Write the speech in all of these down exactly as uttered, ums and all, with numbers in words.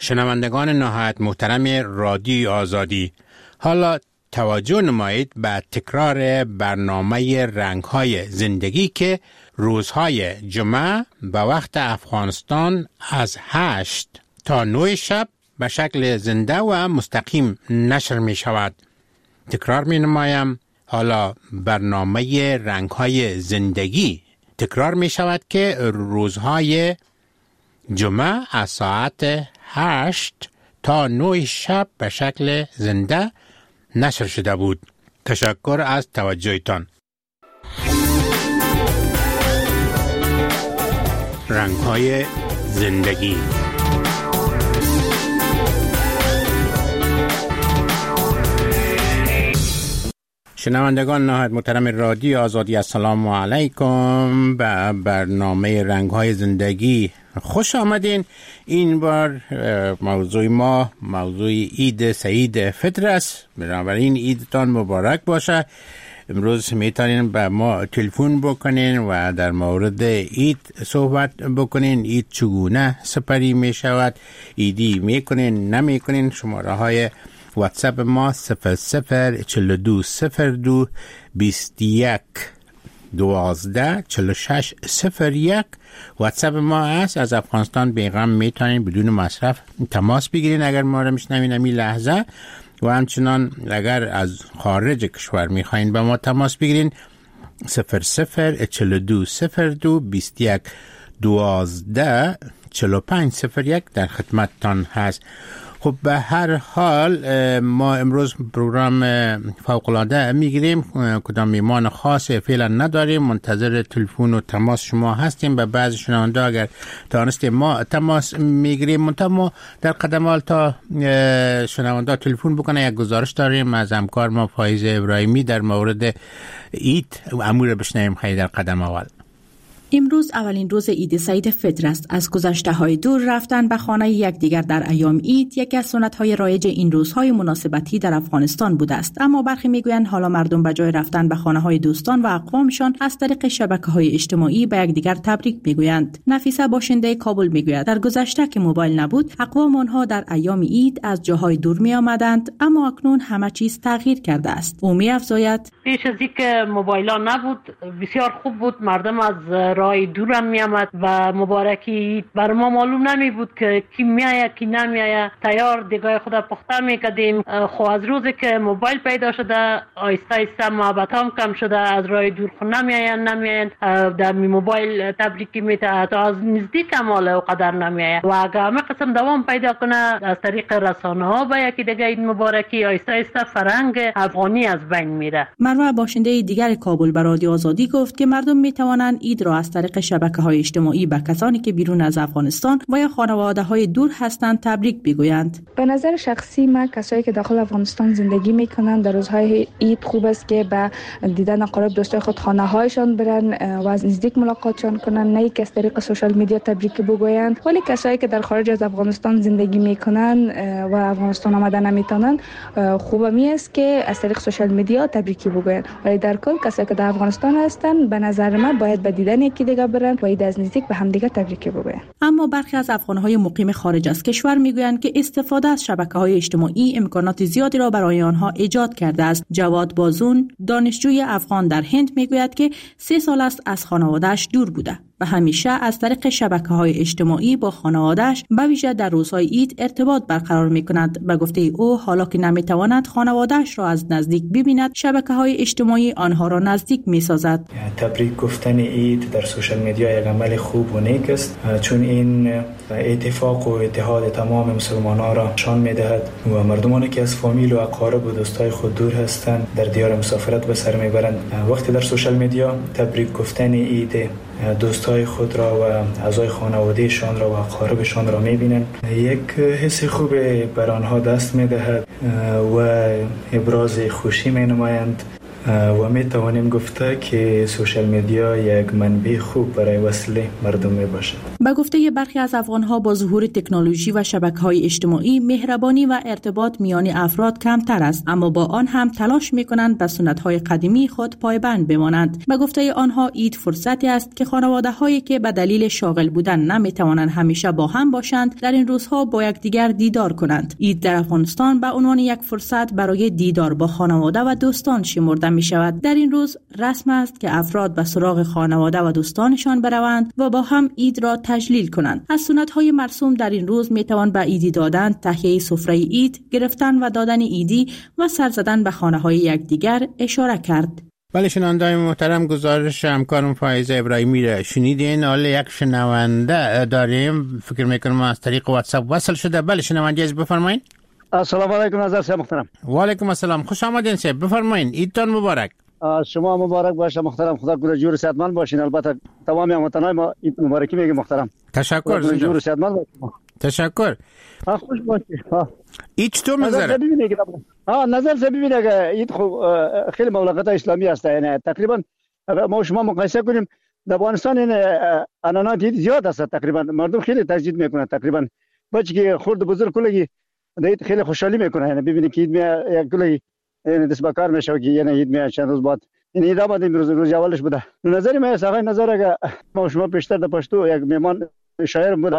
شنوندگان نهایت محترم رادیو آزادی، حالا توجه نمایید به تکرار برنامه رنگ‌های زندگی که روزهای جمعه به وقت افغانستان از هشت تا نه شب به شکل زنده و مستقیم نشر می شود. تکرار می نمایم، حالا برنامه رنگ‌های زندگی تکرار می شود که روزهای جمعه از ساعت هشت تا نه شب به شکل زنده نشر شده بود. تشکر از توجهتان. رنگ‌های زندگی. شنوندگان نهایت محترم رادیو آزادی، السلام علیکم. به برنامه رنگ‌های زندگی خوش آمدین. این بار موضوع ما موضوع عید سعید فطر است. بنابراین عیدتان مبارک باشه. امروز میتونین به ما تلفن بکنین و در مورد عید صحبت بکنین. عید چگونه سپری می شود، عیدی میکنین نمیکنین. شماره های واتساپ ما صفر صفر چل دو صفر دو بیست یک دوازده چل شش صفر یک واتساپ ما است. از افغانستان بیغم میتونین بدون مصرف تماس بگیرین اگر ما را میشنوین همین لحظه، و همچنان اگر از خارج کشور میخواین به ما تماس بگیرین صفر صفر چل دو صفر دو بیست یک دوازده چل پنج صفر یک در خدمتتان هست. خب به هر حال ما امروز پروگرام فوق‌العاده میگیریم، کدام میمان خاص فعلا نداریم، منتظر تلفن و تماس شما هستیم. به بعض شنونده اگر تانستیم ما تماس میگیریم، منتها ما در قدم اول تا شنونده تلفن بکنه یک گزارش داریم از همکار ما فایز ابراهیمی در مورد عید. امور بشنویم خیلی در قدم اول. امروز اولین روز عید سعید فطر است. از گذشته‌های دور رفتن به خانه یکدیگر در ایام عید یکی از سنت‌های رایج این روزهای مناسبتی در افغانستان بوده است، اما برخی میگویند حالا مردم به جای رفتن به خانه‌های دوستان و اقوامشان از طریق شبکه‌های اجتماعی به یکدیگر تبریک میگویند. نفیسه باشنده کابل میگوید در گذشته که موبایل نبود، اقوام آنها در ایام عید از جاهای دور میآمدند، اما اکنون همه چیز تغییر کرده است. او می‌افزاید پیش از اینکه موبایل‌ها نبود بسیار خوب بود، مردم از رای دورم می آمد و مبارکی بر ما معلوم نمی بود که کی میایه کی نمیایه. تیار دیگاه خود پخته میکردیم. خو از روزی که موبایل پیدا شده آیسته آیسته محبت هم کم شده، از رای دور خود نمیاین نمیاین در موبایل تبریکی میته، تا از نزدیک هم حالا قدر نمیایه و اگه همه قسم دوام پیدا کنه از طریق رسانه ها به یکی دیگه این مبارکی آیسته آیسته فرهنگ افغانی از بین میره. مروه باشنده دیگر کابل به رادیو آزادی گفت که مردم میتوانند عید را از طریق شبکه‌های اجتماعی به کسانی که بیرون از افغانستان و یا خانواده‌های دور هستند تبریک بگویند. به نظر شخصی من کسایی که داخل افغانستان زندگی میکنن در روزهای عید خوب است که به دیدن اقارب دوستای خود خانه‌هایشان برن و از نزدیک ملاقاتشان کنن، نه اینکه از طریق سوشال میدیا تبریک بگویند. ولی کسایی که در خارج از افغانستان زندگی میکنن و افغانستان آمدن نمیتونن، خوبه می است که از طریق سوشال میدیا تبریک بگویند. ولی در کل کسایی که در افغانستان هستن به نظر من باید به دیدن یکی دیگه برن و از نزدیک به هم دیگه تبریک بگویند. اما برخی از افغان‌های مقیم خارج از کشور میگویند که استفاده از شبکه‌های اجتماعی امکانات زیادی را برای آنها ایجاد کرده است. جواد بازون، دانشجوی افغان در هند، میگوید که سه سال است از خانواده‌اش دور بوده و همیشه از طریق شبکه‌های اجتماعی با خانواده‌اش به ویژه در روزهای عید ارتباط برقرار می‌کند. به گفته او حالا که نمی‌تواند خانواده‌اش را از نزدیک ببیند، شبکه‌های اجتماعی آنها را نزدیک می‌سازد. تبریک گفتن عید در سوشال میدیا یک عمل خوب و نیک است، چون این اتفاق و اتحاد تمام مسلمانان را نشان می‌دهد و مردمانی که از فامیل و اقارب و دوستای خود دور هستند در دیار مسافرت به سر میبرند. وقتی در سوشال میدیا تبریک گفتن عید دوستای خود را و اعضای خانوادهشان را و اقاربشان را می‌بینند، یک حس خوب بر آنها دست می‌دهد و ابراز خوشی می‌نمایند و می توانیم گفته که سوشال میدیا یک منبع خوب برای وصل مردم می باشد. با گفته برخی از افغان‌ها با ظهور تکنولوژی و شبکه‌های اجتماعی مهربانی و ارتباط میان افراد کمتر است، اما با آن هم تلاش می‌کنند به سنت‌های قدیمی خود پایبند بمانند. با گفته آنها عید فرصتی است که خانواده‌هایی که به دلیل شاغل بودن نمی‌توانند همیشه با هم باشند در این روزها با یکدیگر دیدار کنند. عید در افغانستان به عنوان یک فرصت برای دیدار با خانواده و دوستان شمرده می‌شود. در این روز رسم است که افراد به سراغ خانواده و دوستانشان بروند و با هم عید را تجلیل کنند. از سنت‌های مرسوم در این روز می‌توان به عیدی دادن، تهیه سفره عید، گرفتن و دادن عیدی و سر زدن به خانه‌های یکدیگر اشاره کرد. بله شنونده‌های محترم، گزارش همکارم فایزه ابراهیمی را شنیدین. حالا یک شنونده داریم، فکر می‌کنم از طریق واتساپ وصل شده. بله شنونده از بفرمایید. السلام علیکم نظر صاحب محترم. و علیکم السلام، خوش آمدین صاحب، بفرمایید. عیدتان مبارک. شما مبارک باشه محترم، خدا کنه جور صحتمند باشین. البته تمام هموطنان ما عید مبارکی میگم محترم. تشکر. جور صحتمند باشین. تشکر. ها خوش باشید. ها عید چطور می‌گذره؟ ها نظر صاحب ببینید که عید خب خیلی مملکت اسلامی است، یعنی تقریبا ما شما مقایسه کنیم در افغانستان این عنعنات عید زیاد است، تقریبا مردم خیلی تجدید میکنن، تقریبا بچه که خرد بزرگ کلگی عید خیلی خوشحالی میکنه. یعنی ببینید که عید می یک کلی یعنی دست بکار میشه که یعنی عید می چند روز بعد این عید آمد امروز روز اولش بوده. نظر من ساغای نظر که ما شما پیشتر در پشتو یک میمان شاعر بود،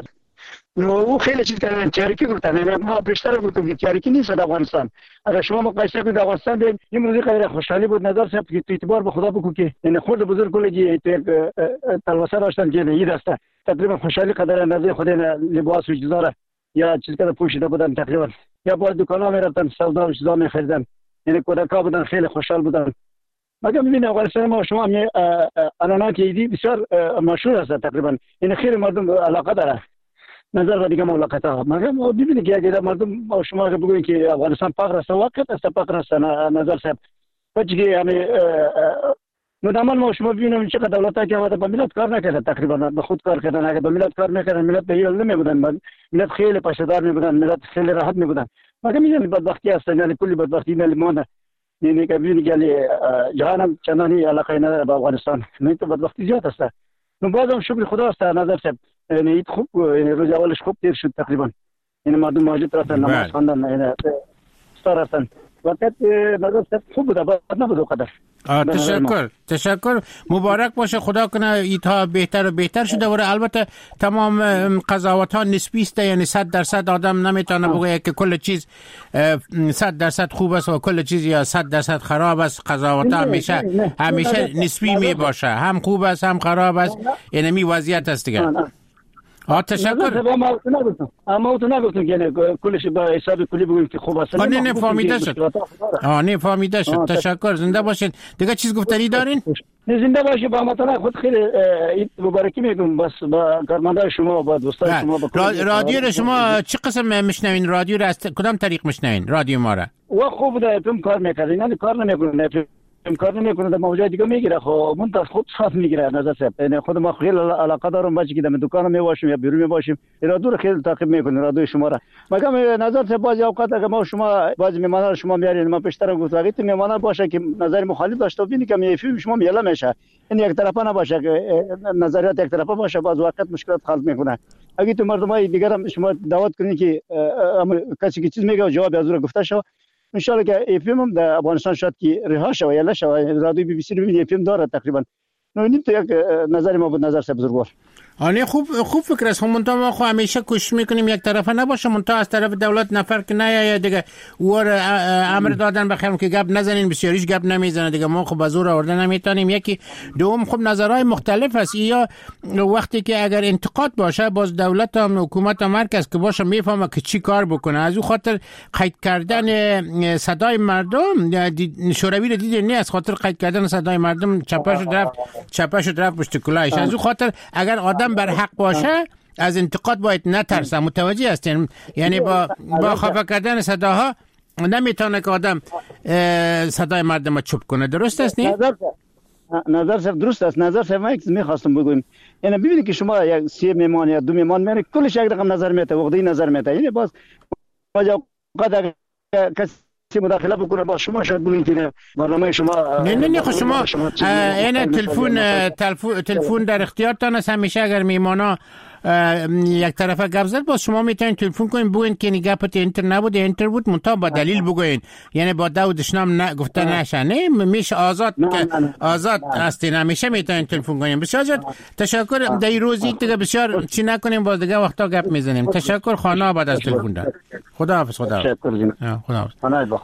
او خیلی چیز کردن چریکی گفتن، ما بیشتر گفتیم که چریکی نیست در افغانستان. اگر شما مقایسه کنید افغانستان به امروز خیلی خوشحالی بود. نظر صاحب که اعتبار به خدا بگو که این خود بزرگ کلگی تلوسه داشتن که عید است، تقریبا خوشحالی قدر نظر خود لباس و چیزا یا چیز که پوشیده بودن، تقریبا یا با دکانا میرفتن سودا و چیزا میخریدن، یعنی کودکا بودن خیلی خوشحال بودن. مگه میبینید افغانستان ما شما می عنعنات عیدی بسیار مشهور است، تقریبا این خیلی مردم علاقه داره نظر و دیگه مملکت ها. مگه ما ببینید که اگر مردم ما شما بگویید که افغانستان فقر است، واقعا است فقر است نظر صاحب. بچه که یعنی مدام ما شما ببینیم چقدر دولت ها که آمده با ملت کار نکرده، تقریبا به خود کار کردن. اگر با ملت کار میکردن ملت به هیل نمیبودن، ملت خیلی پشتدار میبودن، ملت خیلی راحت میبودن. مگه میدونید بدبختی است، یعنی کلی بدبختی نمیمونه. یعنی که ببینید که جهان هم چندانی علاقه نداره به افغانستان، نه تو بدبختی زیاد است. من بازم شکر خدا است نظر صاحب، یعنی عید خوب، یعنی روز اولش خوب تیر شد تقریبا. یعنی مردم مسجد رفتن نماز خواندن، یعنی افطار رفتن. وقت نظر صاحب خوب بود، بد نبود اونقدر. تشکر تشکر مبارک باشه، خدا کنه ایدها بهتر و بهتر شده وره. البته تمام قضاوت ها نسبی است، یعنی صد درصد آدم نمیتونه بگه که کل چیز صد درصد خوب است و کل چیز یا صد درصد خراب است. قضاوت ها همیشه همیشه نسبی می باشه، هم خوب است هم خراب است، یعنی می وضعیت است دیگه. آه تشکر. اما تو نگفتم که کلش با حساب کلی بگویم که خوب است. آه نه فهمیده شد. آه نه فهمیده شد. تشکر، زنده باشین. دیگه چیز گفتنی دارین؟ نه زنده باشی، با همتون خود خیلی عید مبارکی میگم، بس با کارمندای شما و با دوستان شما. رادیو رو شما چه قسم میشنوین؟ رادیو رو از کدام طریق میشنوین رادیو ما را؟ و خوب بوده تم کار میکردین، نه کار نمیکنه، کار نمیکنه، در موجای دیگه میگیره. خب منتها خود صاف میگیره نظر صاحب. یعنی خود ما خیلی علاقه دارم بچه که در دکان میواشیم یا بیرون میواشیم، رادیو رو خیلی تعقیب میکنه رادیو شما را. مگه نظر صاحب بعضی اوقات اگه ما شما بعضی میمانا رو شما میارین، ما پیشتر گفتم اگه میمانا باشه که نظر مخالف داشته ببینید که میفهم شما میلا میشه، این یک طرفه نباشه که نظریات یک طرفه باشه، باز وقت مشکلات خلق میکنه. اگه تو مردمای دیگر هم شما دعوت کنید که کسی که چیز میگه و جواب از اون گفته شو، ان شاء الله که افم هم در افغانستان شاید که رها شود یا نشود. رادیو بی بی سی رو ببینید افم داره تقریبا. نه این تو یک نظر ما بود، نظر صاحب بزرگوار. آنی خوب خوب فکر است. منتها ما خو همیشه کوشش میکنیم یک طرفه نباشه، منتها از طرف دولت نفر که نه یا دیگه ور امر دادن بخیرم که گپ نزنین، بسیاریش گپ نمیزنه دیگه. ما خب زور آورده نمیتونیم. یکی دوم خب نظرهای مختلف است. یا وقتی که اگر انتقاد باشه، باز دولت هم حکومت هم مرکز که باشه میفهمه که چی کار بکنه. از اون خاطر قید کردن صدای مردم شوروی رو دیدین، نه از خاطر قید کردن صدای مردم چپش رفت چپش رفت پشت کلاهش. از اون خاطر اگر آدم بر حق باشه از انتقاد باید نترسه. متوجه هستین؟ یعنی با با خفه کردن صداها نمیتونه که آدم صدای مردم رو چوب کنه. درست است نه؟ نظر نظر صاحب درست است. نظر صاحب من میخواستم بگویم، یعنی ببینید که شما یک سی میمان یا دو میمان میاری کلش یک رقم نظر میته، وقتی نظر میته. یعنی باز باز قد کس مداخله بکنه با شما، شاید بگین که برنامه شما نه نه نه خب شما این تلفن تلفن در اختیارتان است همیشه. اگر میمانا یک طرفه گپ زد باز شما میتونین تلفن کنین بگین که گپت اینتر نبود، اینتر بود، منتها با دلیل بگوین، یعنی با دو دشنام نه گفته نشه. نه میشه آزاد آزاد هستین، همیشه میتونین تلفن کنین. بسیار زیاد تشکر. در این روزی دیگه بسیار چی نکنیم، باز دیگه وقتا گپ میزنیم. تشکر خانه آباد از تلفن داد. خداحافظ. خداحافظ. خداحافظ.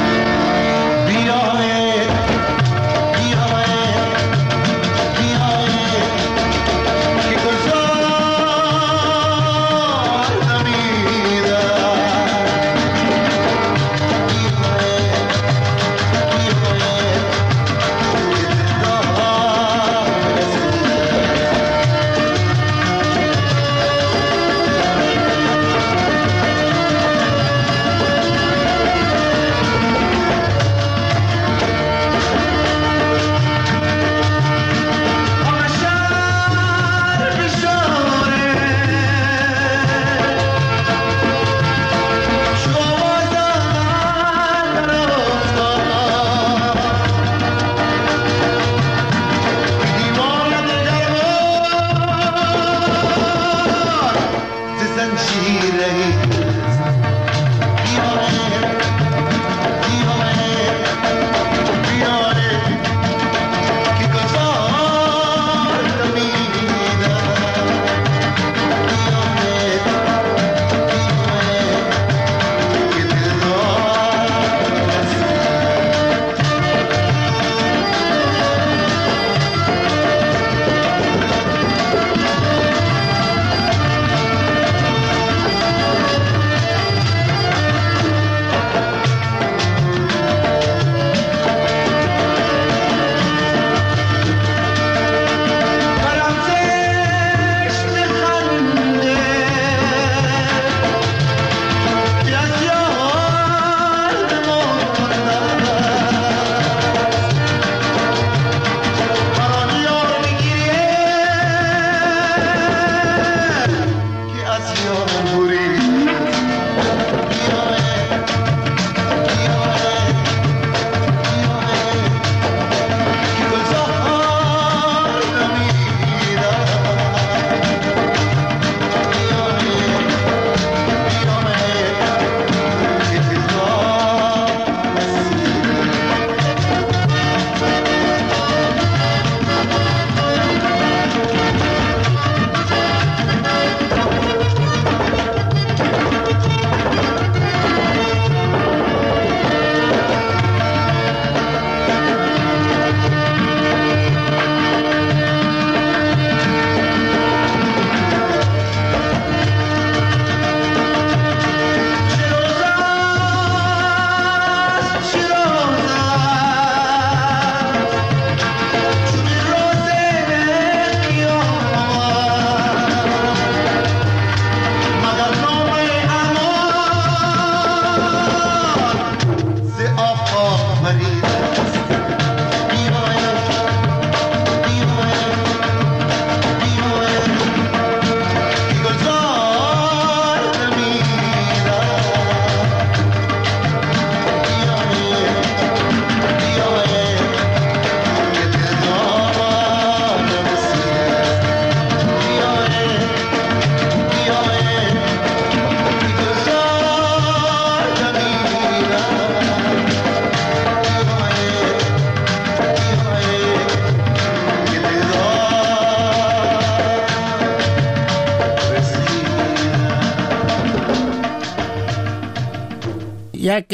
یک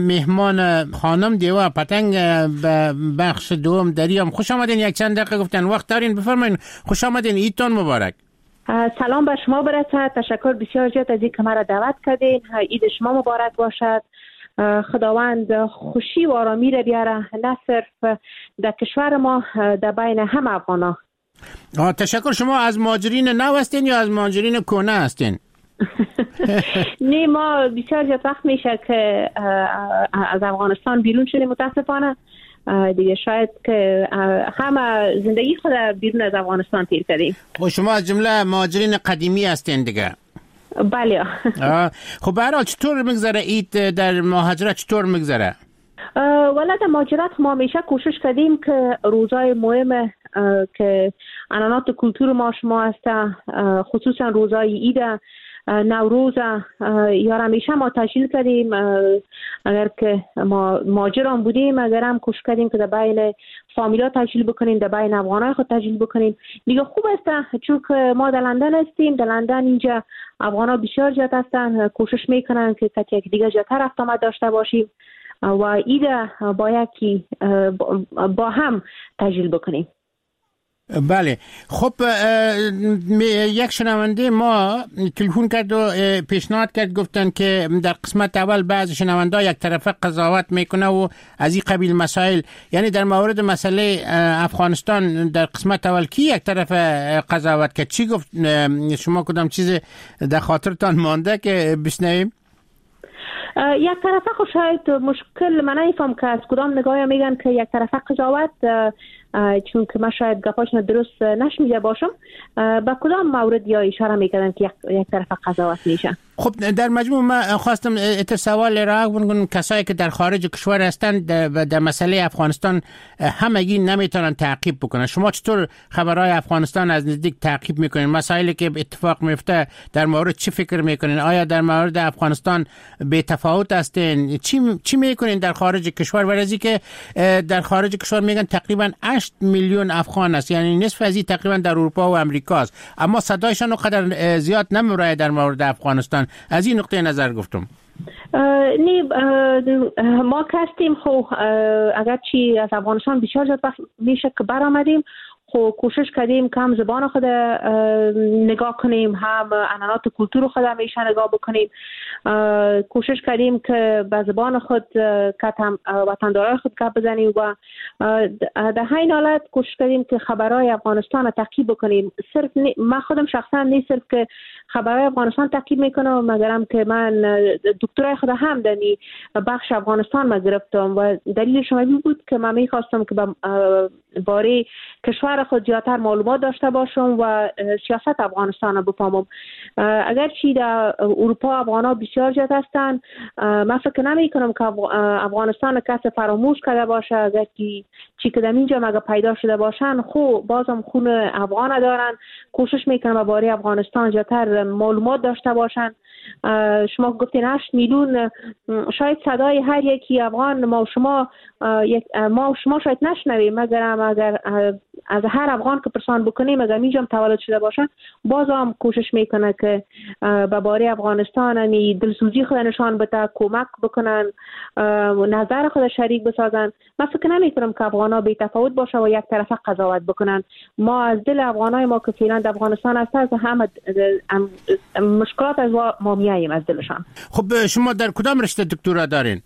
مهمان خانم دیوا پتنگ به بخش دوم دریام خوش آمدین. یک چند دقیقه گفتن وقت دارین، بفرمایید. خوش آمدین، عیدتون مبارک. سلام به شما برسد. تشکر بسیار زیاد از اینکه مرا دعوت کردین. عید شما مبارک باشد. خداوند خوشی و آرامی را بیاره، نه صرف در کشور ما، در بین همه افغانا. تشکر. شما از مهاجرین نو هستین یا از مهاجرین کهنه هستین؟ نه، ما بسیار زیاد وقت میشه که از افغانستان بیرون شدیم متاسفانه دیگه. شاید که همه زندگی خود بیرون از افغانستان تیر کردیم. و شما از جمله مهاجرین قدیمی هستین دیگه؟ بله. خب به هر حال چطور میگذره عید در مهاجرت، چطور میگذره؟ والا در مهاجرت ما همیشه کوشش کردیم که روزای مهم که عنعنات کلتور ما شما است، خصوصا روزای عید نوروز یا همیشه ما تشکیل کردیم. اگر که ما مهاجران بودیم اگر هم کوشش کردیم که در بین فامیلا تشکیل بکنیم، در بین افغانای خود تشکیل بکنیم. دیگه خوب است چون که ما در لندن هستیم، در لندن اینجا افغانا بسیار زیاد هستن، کوشش میکنن که تا یک دیگه جاتر رفت آمد داشته باشیم و عید با یکی با هم تشکیل بکنیم. بله. خب یک شنونده ما تلفن کرد و پیشنهاد کرد، گفتن که در قسمت اول بعض شنونده یک طرفه قضاوت میکنه و از این قبیل مسائل، یعنی در مورد مسئله افغانستان در قسمت اول کی یک طرفه قضاوت کرد؟ چی گفت؟ شما کدام چیز در خاطرتان مانده که بشنویم؟ یک طرفه خب شاید مشکل من نمیفهم که از کدام نگاه میگن که یک طرفه قضاوت، چون که من شاید گپاشون درست نشنیده باشم. به کدام مورد یا اشاره میکردن که یک طرفه قضاوت میشه؟ خب در مجموع من خواستم اتر سوال را بگم، کسایی که در خارج کشور هستند در مسئله افغانستان همگی نمیتونن تعقیب بکنن. شما چطور خبرهای افغانستان از نزدیک تعقیب میکنین؟ مسائلی که اتفاق میفته در مورد چی فکر میکنین؟ آیا در مورد افغانستان به تفاوت هستین؟ چی چی میکنین در خارج کشور؟ ورزی که در خارج کشور میگن تقریبا هشت میلیون افغان است، یعنی نصف از این تقریبا در اروپا و امریکا است، اما صدایشان اونقدر زیاد نمیره در مورد افغانستان. از این نقطه نظر گفتم. نه ما کستیم خب اگر چی از افغانستان بسیار زیاد میشه که برآمدیم، خب کوشش کردیم که هم زبان خود نگاه کنیم، هم عنعنات کلتور خود همیشه نگاه بکنیم. کوشش کردیم که به زبان خود که وطندارای خود گپ بزنیم و در همین حالت کوشش کردیم که خبرهای افغانستان تعقیب بکنیم. صرف من خودم شخصا نه صرف که خبرهای افغانستان تعقیب میکنم، مگرم که من دکترای خود هم در بخش افغانستان ما گرفتم و دلیلش این بود که من میخواستم که باره کشور خود زیادتر معلومات داشته باشم و سیاست افغانستان رو بفهمم. اگر چی در اروپا افغانا بسیار زیاد هستند، من فکر نمی کنم که افغانستان کسی فراموش کرده باشه. اگر چی چی که در اینجا مگه پیدا شده باشن، خو بازم خون افغان دارن، کوشش میکنن باره افغانستان زیادتر معلومات داشته باشن. شما گفتین هشت میلیون، شاید صدای هر یکی افغان ما و شما ما و شما شاید نشنویم، مگر اگر از هر افغان که پرسان بکنیم اگر اینجا تولد شده باشن، باز هم کوشش میکنه که به باره افغانستان همی دلسوزی خود نشان بده، کمک بکنن، نظر خود شریک بسازن. من فکر نمیکنم که افغانا بی تفاوت باشه و یک طرفه قضاوت بکنن. ما از دل افغانای ما که فعلا در افغانستان هست از همه مشکلات از ما میاییم از دلشان. خب شما در کدام رشته دکترا دارین؟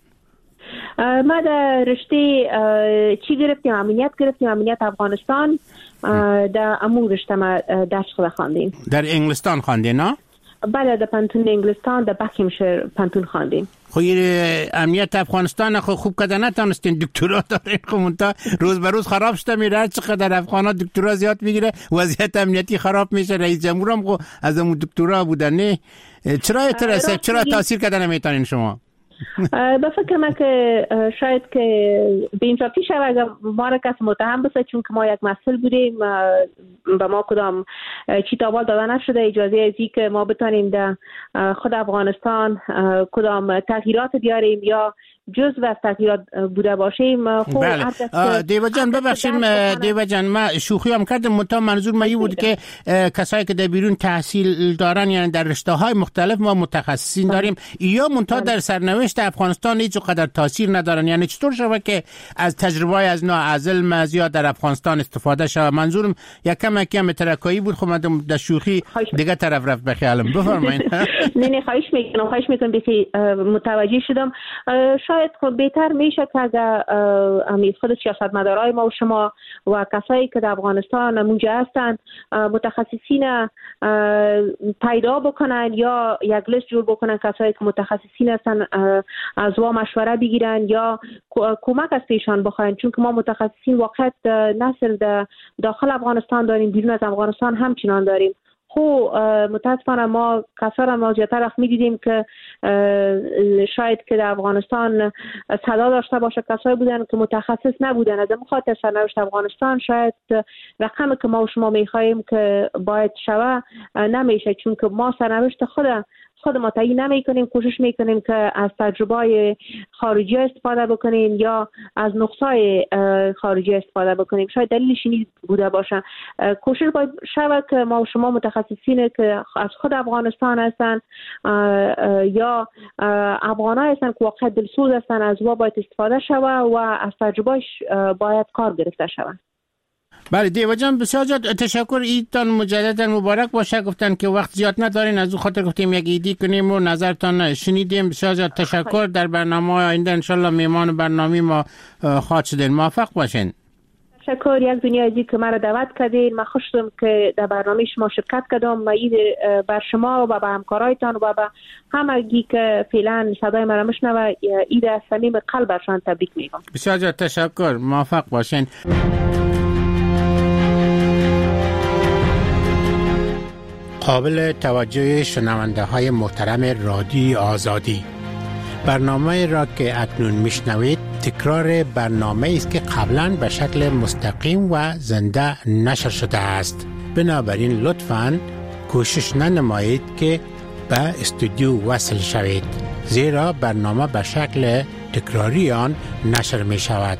ما در رشته چی گرفتیم؟ امنیت گرفتیم، امنیت افغانستان. در امو رشته ما درس خود خواندیم. در انگلستان خواندین نه؟ بله در پانتون انگلستان در بکینگشایر پانتون خواندیم. خب امنیت افغانستان خب خوب کده نتونستین دکترا دارین، خب منتها روز به روز خراب شده میره. هر چقدر افغانا دکترا زیاد میگیره وضعیت امنیتی خراب میشه. رئیس جمهور هم از اون دکترا بودن. نه چرا اعتراض چرا تاثیر کده نمیتونین شما؟ به فکر من که شاید که به انصافی شود اگر ما را کس متهم بسه، چون که ما یک مسئول بودیم، به ما کدام چی تاوال داده نشده اجازه ازی که ما بتانیم در خود افغانستان کدام تغییرات بیاریم یا جزء از تغییرات بوده باشیم. خب بله. دیو جان ببخشید دیو جان، ما شوخی هم کردم، منتها منظور ما این بود که کسایی که در بیرون تحصیل دارن، یعنی در رشته های مختلف ما متخصصین داریم یا منتها در سرنوشت افغانستان هیچ قدر تاثیر ندارن. یعنی چطور شود که از تجربه از نوع از علم زیاد در افغانستان استفاده شود؟ منظورم یکم یکم ترکایی بود. خب من در شوخی دیگه طرف رفت به خیالم. بفرمایید. نه نه خواهش میکنم خواهش میکنم که متوجه شدم. شاید خب بهتر میشه که اگر همین خود سیاستمدارای ما و شما و کسایی که در افغانستان اونجا هستند متخصصین پیدا بکنن یا یک لیست جور بکنن، کسایی که متخصصین هستن از وا مشوره بگیرن یا کمک از پیشان بخواین، چون که ما متخصصین واقعا نه صرف داخل افغانستان داریم، بیرون از افغانستان همچنان داریم. خو متاسفانه ما کسا ما زیادتر وقت می‌دیدیم که شاید که در افغانستان صدا داشته باشه کسایی بودن که متخصص نبودن. از این خاطر سرنوشت افغانستان شاید رقمی که ما و شما می‌خوایم که باید شوه نمیشه، چون که ما سرنوشت خود خود ما تعیین نمی کنیم. کوشش می کنیم که از تجربه خارجی استفاده بکنیم یا از نقصای خارجی استفاده بکنیم. شاید دلیلش این بوده باشه. کوشش باید شود که ما و شما متخصصین که از خود افغانستان هستن یا افغانای هستن که واقعا دلسوز هستن از او باید استفاده شود و از تجربهش باید کار گرفته شود. بله دیو جان بسیار زیاد تشکر. ایدتان مجددا مبارک باشه. گفتن که وقت زیاد ندارین، از اون خاطر گفتیم یک ایدی کنیم و نظرتان شنیدیم. بسیار زیاد تشکر. در برنامه آینده انشالله میمان برنامه ما خواهد شدین. موفق باشین. تشکر یک دنیا عزیز که مرا دعوت کردین. من خوش شدم که در برنامه شما شرکت کردم. ما اید بر شما و به همکارایتان و به همگی که فعلا صدای مرا میشنوه اید از صمیم قلبشان تبریک میگم. بسیار زیاد تشکر. موفق باشین. قابل توجه شنونده های محترم رادیوی آزادی، برنامه را که اکنون میشنوید تکرار برنامه است که قبلا به شکل مستقیم و زنده نشر شده است. بنابراین لطفاً کوشش ننمایید که به استودیو وصل شوید، زیرا برنامه به شکل تکراری آن نشر می شود.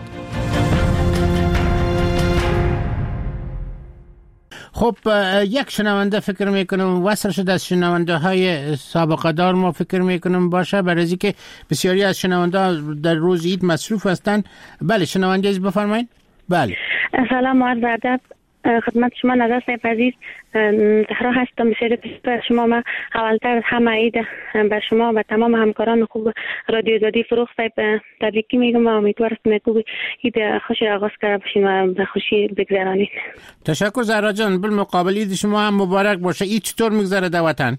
خب یک شنونده فکر میکنم وصل شده از شنونده های سابقه دار ما فکر میکنم باشه، برای از که بسیاری از شنونده در روز عید مصروف هستند. بله شنونده از بفرمایید. بله سلام و عرض ادب خدمت شما نظر صاحب عزیز. زهرا هستم. بسیار تشکر شما. ما اولتر همه عید بر شما و تمام همکاران خوب رادیو آزادی فروغ صاحب تبریک میگم و امیدوارم که عید خوشی آغاز کرده باشین و به خوشی بگذرانید. تشکر زهرا جان. بالمقابل عید شما هم مبارک باشه. عید چطور میگذره در وطن؟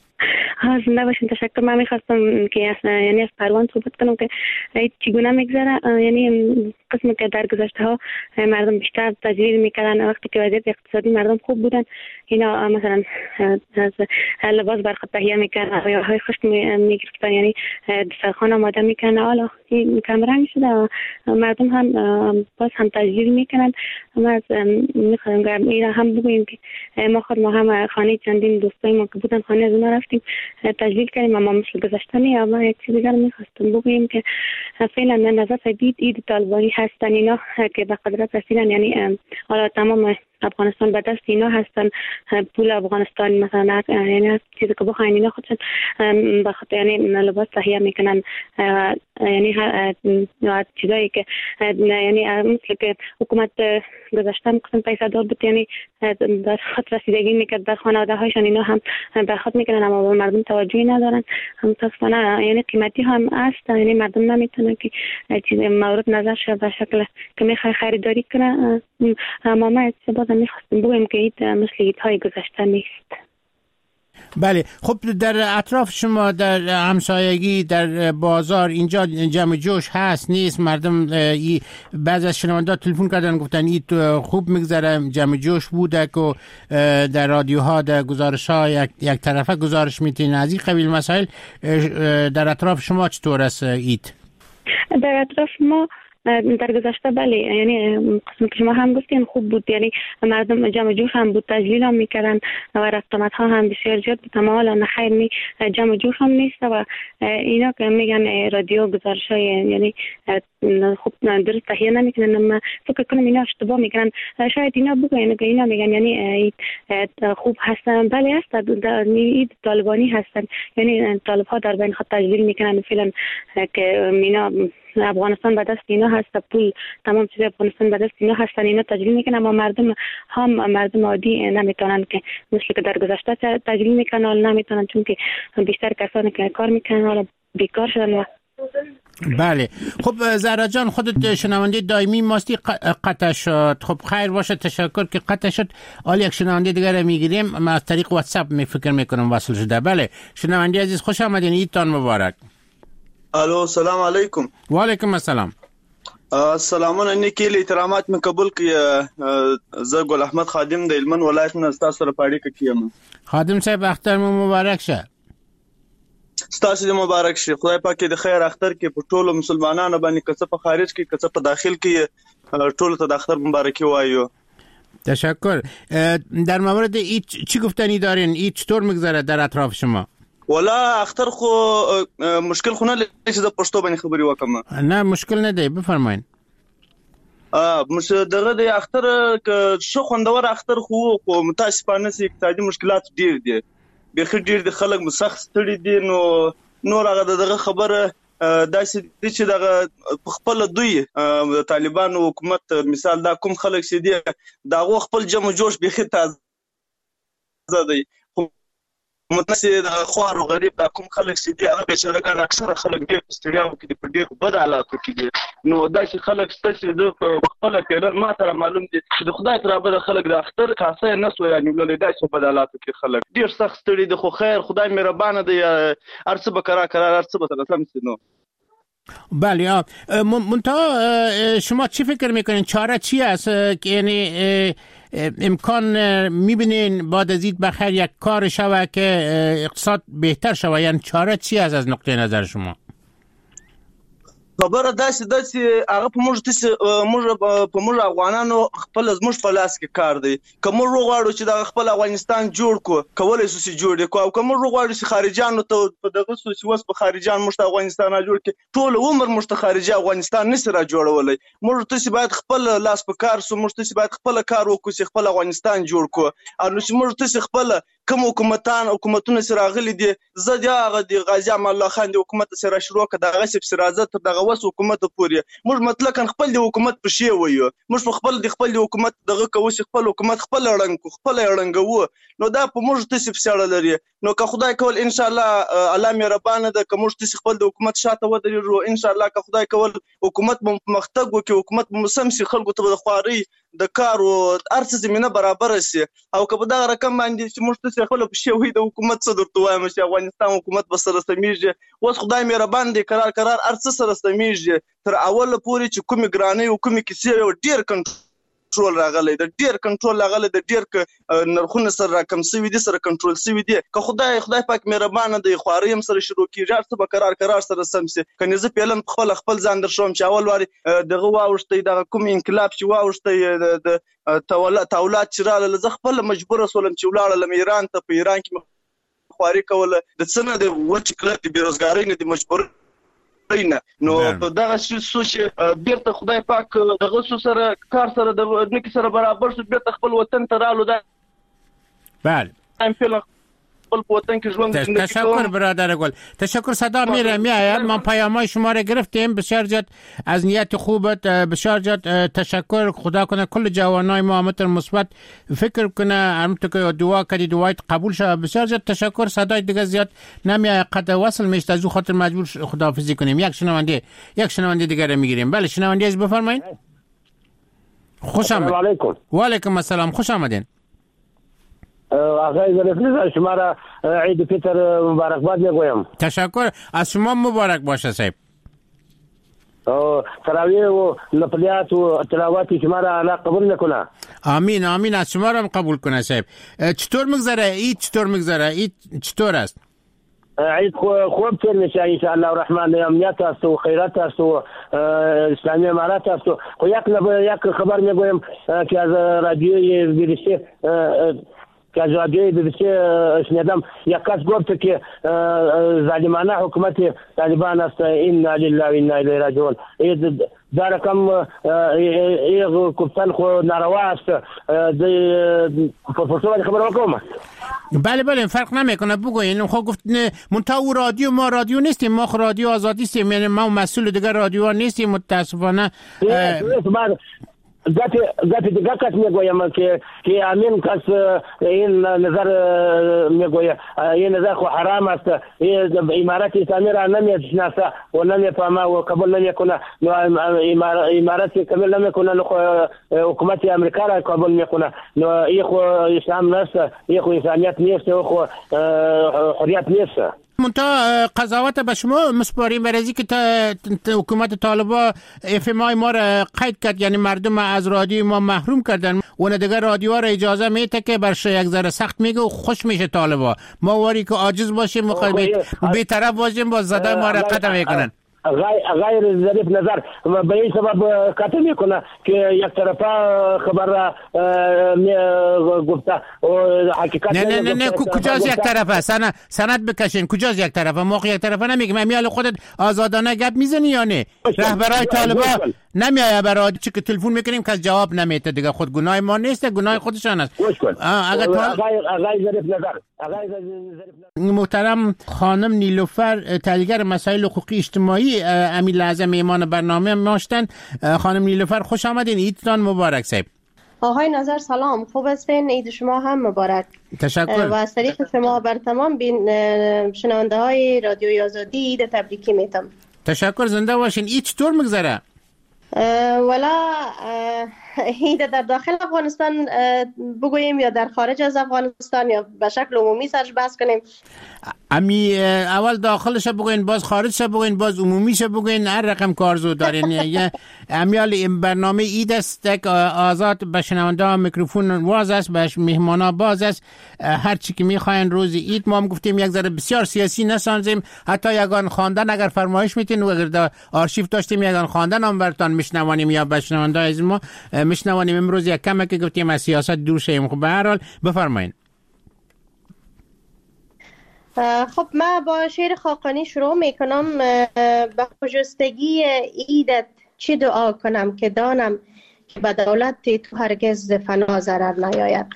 ها زنده باشین. تشکر. من میخواستم که از یعنی از پروان صحبت کنم که چگونه میگذره. یعنی قسمی که در گذشته ها مردم بیشتر تجلیل میکردن وقتی که وضعیت اقتصادی مردم خوب بودن، اینا مثلا از لباس بر خود تهیه میکردن یا های خشک میگرفتن، یعنی دسترخوان آماده میکردن. حالا این کمرنگ شده و مردم هم باز هم تجلیل میکنن. ما از میخوایم اینا هم بگوییم که ما خود ما هم خانه چندین دوستای ما که بودن خانه از اونا رفتیم تجلیل کردیم، اما مثل گذشته نی. اما یک چیز دیگر میخواستم بگوییم که فعلا من نظر دید اید طالبانی هستن اینا که به قدرت رسیدن، یعنی حالا تمام افغانستان به دست اینا هستن. پول افغانستان مثلا یعنی چیزی که بخواین اینا خودشون به خاطر یعنی لباس تهیه میکنن، یعنی چیزایی که یعنی مثل که حکومت گذشته میکنن پیسه دار بود، یعنی در خود رسیدگی میکرد در خانواده هایشان، اینا هم به خود میکنن اما به مردم توجهی ندارن. هم متاسفانه یعنی قیمتی هم است، یعنی مردم نمیتونن که چیز مورد نظر شه به شکل که میخوای خریداری کنه. اما ما بازم میخواستم بگویم که اید مثل ایدهای گذشته نیست. بله خب در اطراف شما در همسایگی در بازار اینجا جمع جوش هست نیست؟ مردم بعض از شنونده تلفن کردن گفتن اید خوب میگذره، جمع جوش بوده که در رادیوها در گزارش ها یک, یک طرفه گزارش میتین از این قبیل مسائل. در اطراف شما چطور است اید؟ در اطراف ما در گذشته بله، یعنی قسم که شما هم گفتین خوب بود، یعنی مردم جمع جوش هم بود، تجلیل هم میکردن و رفت آمد ها هم بسیار زیاد بود. اما حالا نخیر نی جمع جوش هم نیست و اینا که میگن رادیو گزارش های یعنی خوب درست تهیه نمیکنن. اما فکر کنم اینا اشتباه میکنن. شاید اینا بگوین که اینا میگن یعنی خوب هستن. بله هست اید طالبانی هستن، یعنی طالب ها در بین خود تجلیل میکنن فعلا که اینا افغانستان به دست اینا هست، پول تمام چیز افغانستان به دست اینا هستن، اینا تجلیل میکنن. اما مردم هم مردم عادی نمیتونن که مثل که در گذشته تجلیل میکنن، حالا نمیتونن چون که بیشتر کسانی که کار میکنن حالا بیکار شدن. و بله خب زهرا جان خودت شنونده دائمی ماستی قطع شد. خب خیر باشه، تشکر که قطع شد. حالا یک شنونده دیگر میگیریم، ما از طریق واتساپ می فکر میکنم وصل شده. بله شنونده عزیز خوش آمدین، عیدتان مبارک. الو سلام علیکم. و علیکم السلام. سلامونه نیکی له احترامات مې قبول کړئ. زه ګل احمد خادم د هلمند ولایت نه تاسو سره په اړیکه کې یم. خادم صاحب اختر مو مبارک شه. ستاسو دې مبارک شي. خدای پاک د خیر اختر کې په ټولو مسلمانانو باندې کڅه په خارج کې کڅه په داخل کې ټولو ته د اختر مبارکي وایو. تشکر. در مورد این چی گفتنی دارین؟ این چطور میگذره در اطراف شما؟ ولا اختر خو مشکل خو نه لري چې د پښتو باندې خبري وکم. نه مشکل نه دی، بفرمایئ. ا مش دغه د اختر شو خوندور اختر خو خو متاسفانه سي اقتصادي مشکلات ډیر دي. به خې ډیر د خلک مسخ ستړي دي. نو نور هغه دغه خبره داسې چې دغه خپل دوی طالبان حکومت مثال دا کوم خلک سي دي دا خپل جمع جوش به خې تازه دی. متنسي د خوارو غریب دا کوم خلک سي دي هغه بشرګان اکثره خلک دي استړیاو کې په ډیر بد حالاتو کې دي. نو دا چې خلک ستاسو د خپل پیرل ما سره معلوم دي چې د خدای تر به خلک د اختر خاصه نه سو یعنی ولې دا چې په حالاتو کې خلک ډیر سخت ستړي دي. خو خیر خدای مهربان دی، ارڅ به کرا کرا ارڅ به تر سم سينو. بله منتها شما چی فکر میکنین چاره چی است که یعنی امکان میبینین بعد از این بخیر یک کار شوه که اقتصاد بهتر شوه؟ یعنی چاره چی است از نقطه نظر شما؟ خبره داسې داسې هغه په موږ تاسو موږ په موږ افغانانو خپل زموږ په لاس کې کار دی. کوم غواړو چې د خپل افغانستان جوړ کو کولای شو چې جوړ کو او کوم غواړو چې خارجانو ته په دغه سوچ وس په خارجان موږ افغانستان جوړ کې ټول عمر موږ خارجي افغانستان نسره جوړولای. موږ تاسو باید خپل لاس په کار سو، موږ تاسو باید خپل کار وکړو چې خپل افغانستان جوړ کو. او نو چې موږ تاسو خپل کوم حکومتان حکومتونه سره غلي دي زه دا هغه د غازی امان الله خان د حکومت سره شروع کړه دغه سب سرازت تر دغه وس حکومت پورې موږ مطلق خپل د حکومت په شی وایو. موږ خپل د خپل د حکومت دغه کوس خپل حکومت خپل اړنګ خپل اړنګو. نو دا په موږ تاسو سره لري. نو که خدای کول ان شاء الله الله مهربان ده که موږ تاسو خپل د حکومت شاته ودرېږو ان شاء الله که خدای کول حکومت مختګ وکي حکومت مسمسي خلکو ته د خواري د کارو ارڅ زمينه برابر سي. او که په دغه رقم باندې چې موږ تاسو خپل په شی وي د حکومت څخه درته وایم چې افغانستان حکومت به سره سميږي. اوس خدای مهربان دی قرار قرار ارڅ سره سميږي تر اول پورې چې کومي ګرانې او کومي کیسې ډیر کنټرول راغلی د ډیر کنټرول راغلی د ډیر نرخونه سره راکم سوي دي سره کنټرول سوي دي. که خدای خدای پاک مهربان دی خواري هم سره شروع کیږي ارڅ به قرار قرار سره سم سي. کني زه پیلم خپل خپل ځان در شوم چې اول واري دغه واوښتي دغه کوم انقلاب چې واوښتي د تولات تولات چې رااله زه خپل مجبور سولم چې ولاړم ایران ته. په ایران کې خواري کوله د څنګه د وچ کلک د بیروزګاری نه د مجبور نه. نو په دغه سوچ بیرته خدای پاک دغه سره کار سره د نکی سره برابر شو بیرته خپل وطن ته رالو. دا بله ام فعلا تشکر برادر گل. تشکر. صدا میره میآید. ما پیام‌های شما را گرفتیم. بسیار زیاد از نیت خوبت بسیار زیاد تشکر. خدا کنه کل جوانای ما همتون مثبت فکر کنه همونطور که دعا کردید دعایت قبول شود. بسیار زیاد تشکر. صدای دیگه زیاد نمیآید قطع وصل میشه از خاطر مجبور خداحافظی کنیم. یک شنونده یک شنونده دیگه رو میگیریم. بله شنونده از بفرمایید. خوش آمدید. و علیکم السلام. خوش آمدین. آقای ظریف شما را عید فطر مبارکباد میگویم. تشکر. از شما مبارک باشه صاحب. تراویح و نفلیات و تلاوات شما را الله قبول میکنه. آمین آمین. از شما را هم قبول کنه صاحب. چطور میگذره عید؟ چطور میگذره عید؟ چطور است؟ عید خوب تیر میشه ان شاء الله الرحمن. امنیت است و خیرات است و اسلامی امارات است. و یک یک خبر میگویم که از رادیوی بی بی سی که از رادیوی بی بی سی شنیدم یک کس گفت که ظالمانه حکومت طالبان است. انا لله و انا الیه راجعون. دا رقم ای گفتن خو ناروا است. پرسو باید خبر وکم. بله بله فرق نمیکنه بگوین. خب گفت منتها او رادیو ما رادیو نیستیم. ما رادیو آزادی هستیم. یعنی ما مسئول دیگر رادیو نیستیم متاسفانه. گاتی گاتی دیگه کس میگویم که که امین کس این نظر میگوید این نظر خو حرام است. این امارات اسلامی را نمیشناسه و نمیفهمه و قبول نمیکنه. امارات قبول نمیکنه حکومت امریکا را قبول میکنه. نو این خو اسلام نیست. این خو انسانیت نیست و خو حریت نیست. منتها قضاوت به شما مسپاریم برای که تا حکومت طالبان اف ام آی ما را قید کرد، یعنی مردم از رادیو ما محروم کردن. اون دیگه رادیو را اجازه میده که برش یک ذره سخت میگه و خوش میشه طالبان. ما واری که عاجز باشیم و بی طرف باشیم با زده ما را قطع میکنن. غیر ظریف نظر به این سبب قطع میکنه که یک طرفه خبر را گفته حقیقت نه نه نه نه کجاست یک طرفه؟ سند سند بکشین. کجاست یک طرفه؟ موقع یک طرفه نمیگم. امیال خودت آزادانه گپ میزنی یا نه؟ رهبرای طالبان نمیایه برای چی که تلفن میکنیم که جواب نمیده دیگه. خود گناه ما نیست، گناه خودشان است. اگر غیر ظریف نظر محترم خانم نیلوفر تحلیلگر مسائل حقوقی اجتماعی امیر اعظم میهمان برنامه ماشتن. خانم نیلوفر خوش آمدین. عیدتان مبارک صاحب. آقای نظر سلام، خوب هستین؟ عید شما هم مبارک. تشکر. و از طریق شما بر تمام بین شنونده های رادیوی آزادی عید تبریکی میتم. تشکر، زنده باشین. عید چطور میگذره؟ ولا عید در داخل افغانستان بگوییم یا در خارج از افغانستان یا به شکل عمومی سرش بحث کنیم؟ امی اول داخلش بگوین، باز خارجش بگوین، باز عمومیش بگوین. هر رقم کارزو دارین. یه امیال این برنامه عید است که آزاد به شنونده ها میکروفون واز است، به مهمانا باز است. هر چی که میخواین روز عید. ما هم گفتیم یک ذره بسیار سیاسی نسازیم. حتی یگان خواندن اگر فرمایش میتین و اگر در آرشیو داشتیم یگان خواندن هم براتون میشنوانیم یا به شنونده از ما میشنوانیم. امروز یک کمه که گفتیم از سیاست دور شیم. خب به هر حال بفرمایید. خب من با شعر خاقانی شروع میکنم. به خجستگی عیدت چی دعا کنم که دانم که به دولت تو هرگز فنا ضرر نیاید.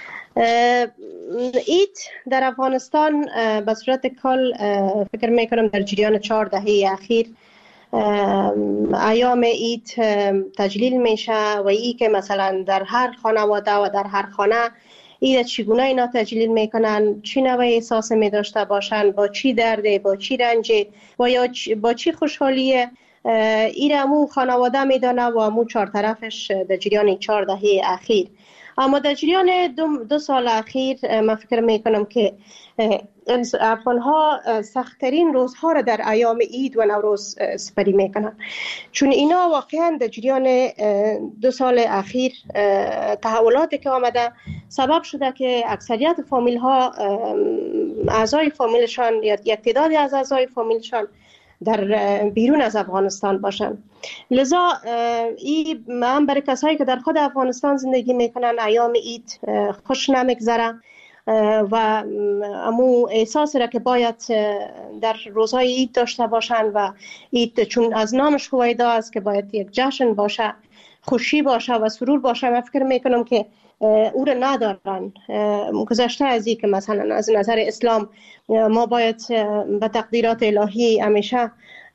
عید در افغانستان به صورت کل فکر میکنم در جریان چهار دهه اخیر ایام عید تجلیل میشه و ای که مثلا در هر خانواده و در هر خانه عید چگونه اینا تجلیل میکنن، چی نوع احساس میداشته باشن، با چی درده، با چی رنجه و یا با چی خوشحالیه. این امو خانواده میدانه و امو چهار طرفش در جریان چهار دهه اخیر. اما در جریان دو, دو سال اخیر من فکر میکنم که افغان ها سختترین روزها را در ایام عید و نوروز سپری میکنن، چون اینا واقعا در جریان دو سال اخیر تحولاتی که آمده سبب شده که اکثریت فامیل ها اعضای فامیلشان یا یک تعدادی از اعضای فامیلشان در بیرون از افغانستان باشن. لذا این هم برای کسایی که در خود افغانستان زندگی میکنن ایام عید خوش نمیگذره و امو احساس را که باید در روزهای عید داشته باشن و عید چون از نامش هویدا است که باید یک جشن باشه، خوشی باشه و سرور باشه، من فکر میکنم که او را ندارن. گذشته از این که مثلا از نظر اسلام ما باید به تقدیرات الهی همیشه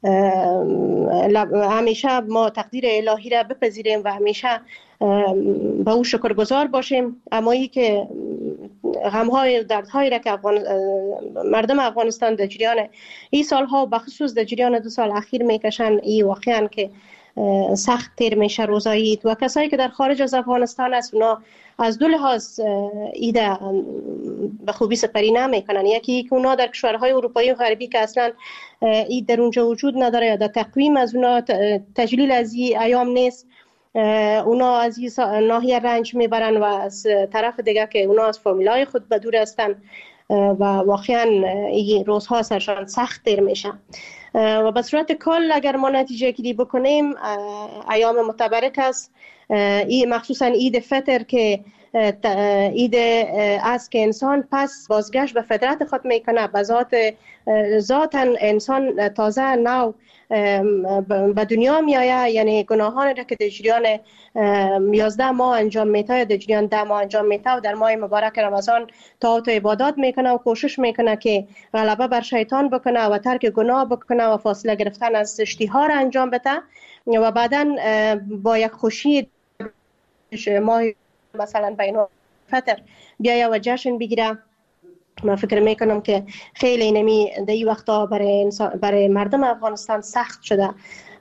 همیشه ما تقدیر الهی را بپذیریم و همیشه به او شکرگزار باشیم. اما ای که غم‌های و دردهایی را که افغان... مردم افغانستان در جریان این سالها و بخصوص در جریان دو سال اخیر میکشن، این واقعا که سخت تیر میشه روزای عید. و کسایی که در خارج از افغانستان است اونا از دو لحاظ عید به خوبی سپری نمیکنن. یکی که اونا در کشورهای اروپایی و غربی که اصلا عید در اونجا وجود نداره یا در تقویم از اونا تجلیل از این ایام نیست، اونا از این ناحیه رنج میبرن و از طرف دیگه که اونا از فامیلای خود به دور هستن و واقعا این روزها سرشان سخت تیر میشه. و به صورت کل اگر ما نتیجه گیری بکنیم ایام متبرک است، مخصوصا عید فطر که عید است که انسان پس بازگشت به فطرت خود میکنه، به ذات ذاتن انسان تازه نو به دنیا میآید، یعنی گناهان را که در جریان یازده ماه انجام میته در جریان ده ماه انجام میته و در ماه مبارک رمضان طاعات و عبادات میکنه و کوشش میکنه که غلبه بر شیطان بکنه و ترک گناه بکنه و فاصله گرفتن از اشتها را انجام بده و بعدا با یک خوشی ماه مثلا بین فطر بیاید و جشن بگیره. من فکر میکنم که خیلی نمی در این وقتا برای, برای مردم افغانستان سخت شده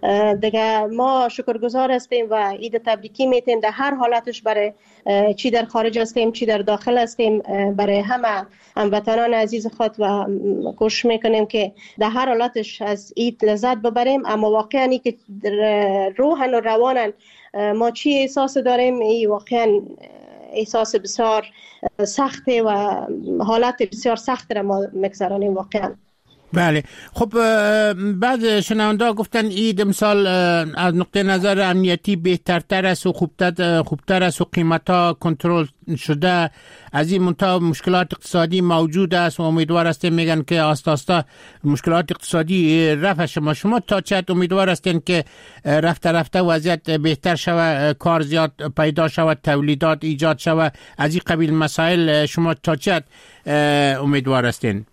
دیگه ما شکرگزار هستیم و عید تبریکی میتیم در هر حالتش، برای چی در خارج هستیم چی در داخل هستیم، برای همه هموطنان عزیز خود و کوشش میکنیم که در هر حالتش از عید لذت ببریم. اما واقعا ای که روحن و روانن ما چی احساس داریم، ای واقعا احساس بسیار سخته و حالت بسیار سخت را ما میگذرانیم واقعا. بله. خب بعد شنونده گفتن عید امسال از نقطه نظر امنیتی بهترتر است و خوبتر خوبتر است و قیمتا کنترل شده، از این منتها مشکلات اقتصادی موجود است و امیدوار هستیم میگن که آستا آستا مشکلات اقتصادی رفع شما شما تا چقدر امیدوار هستین که رفته رفته وضعیت بهتر شود، کار زیاد پیدا شود، تولیدات ایجاد شود، از این قبیل مسائل شما تا چقدر امیدوار هستین؟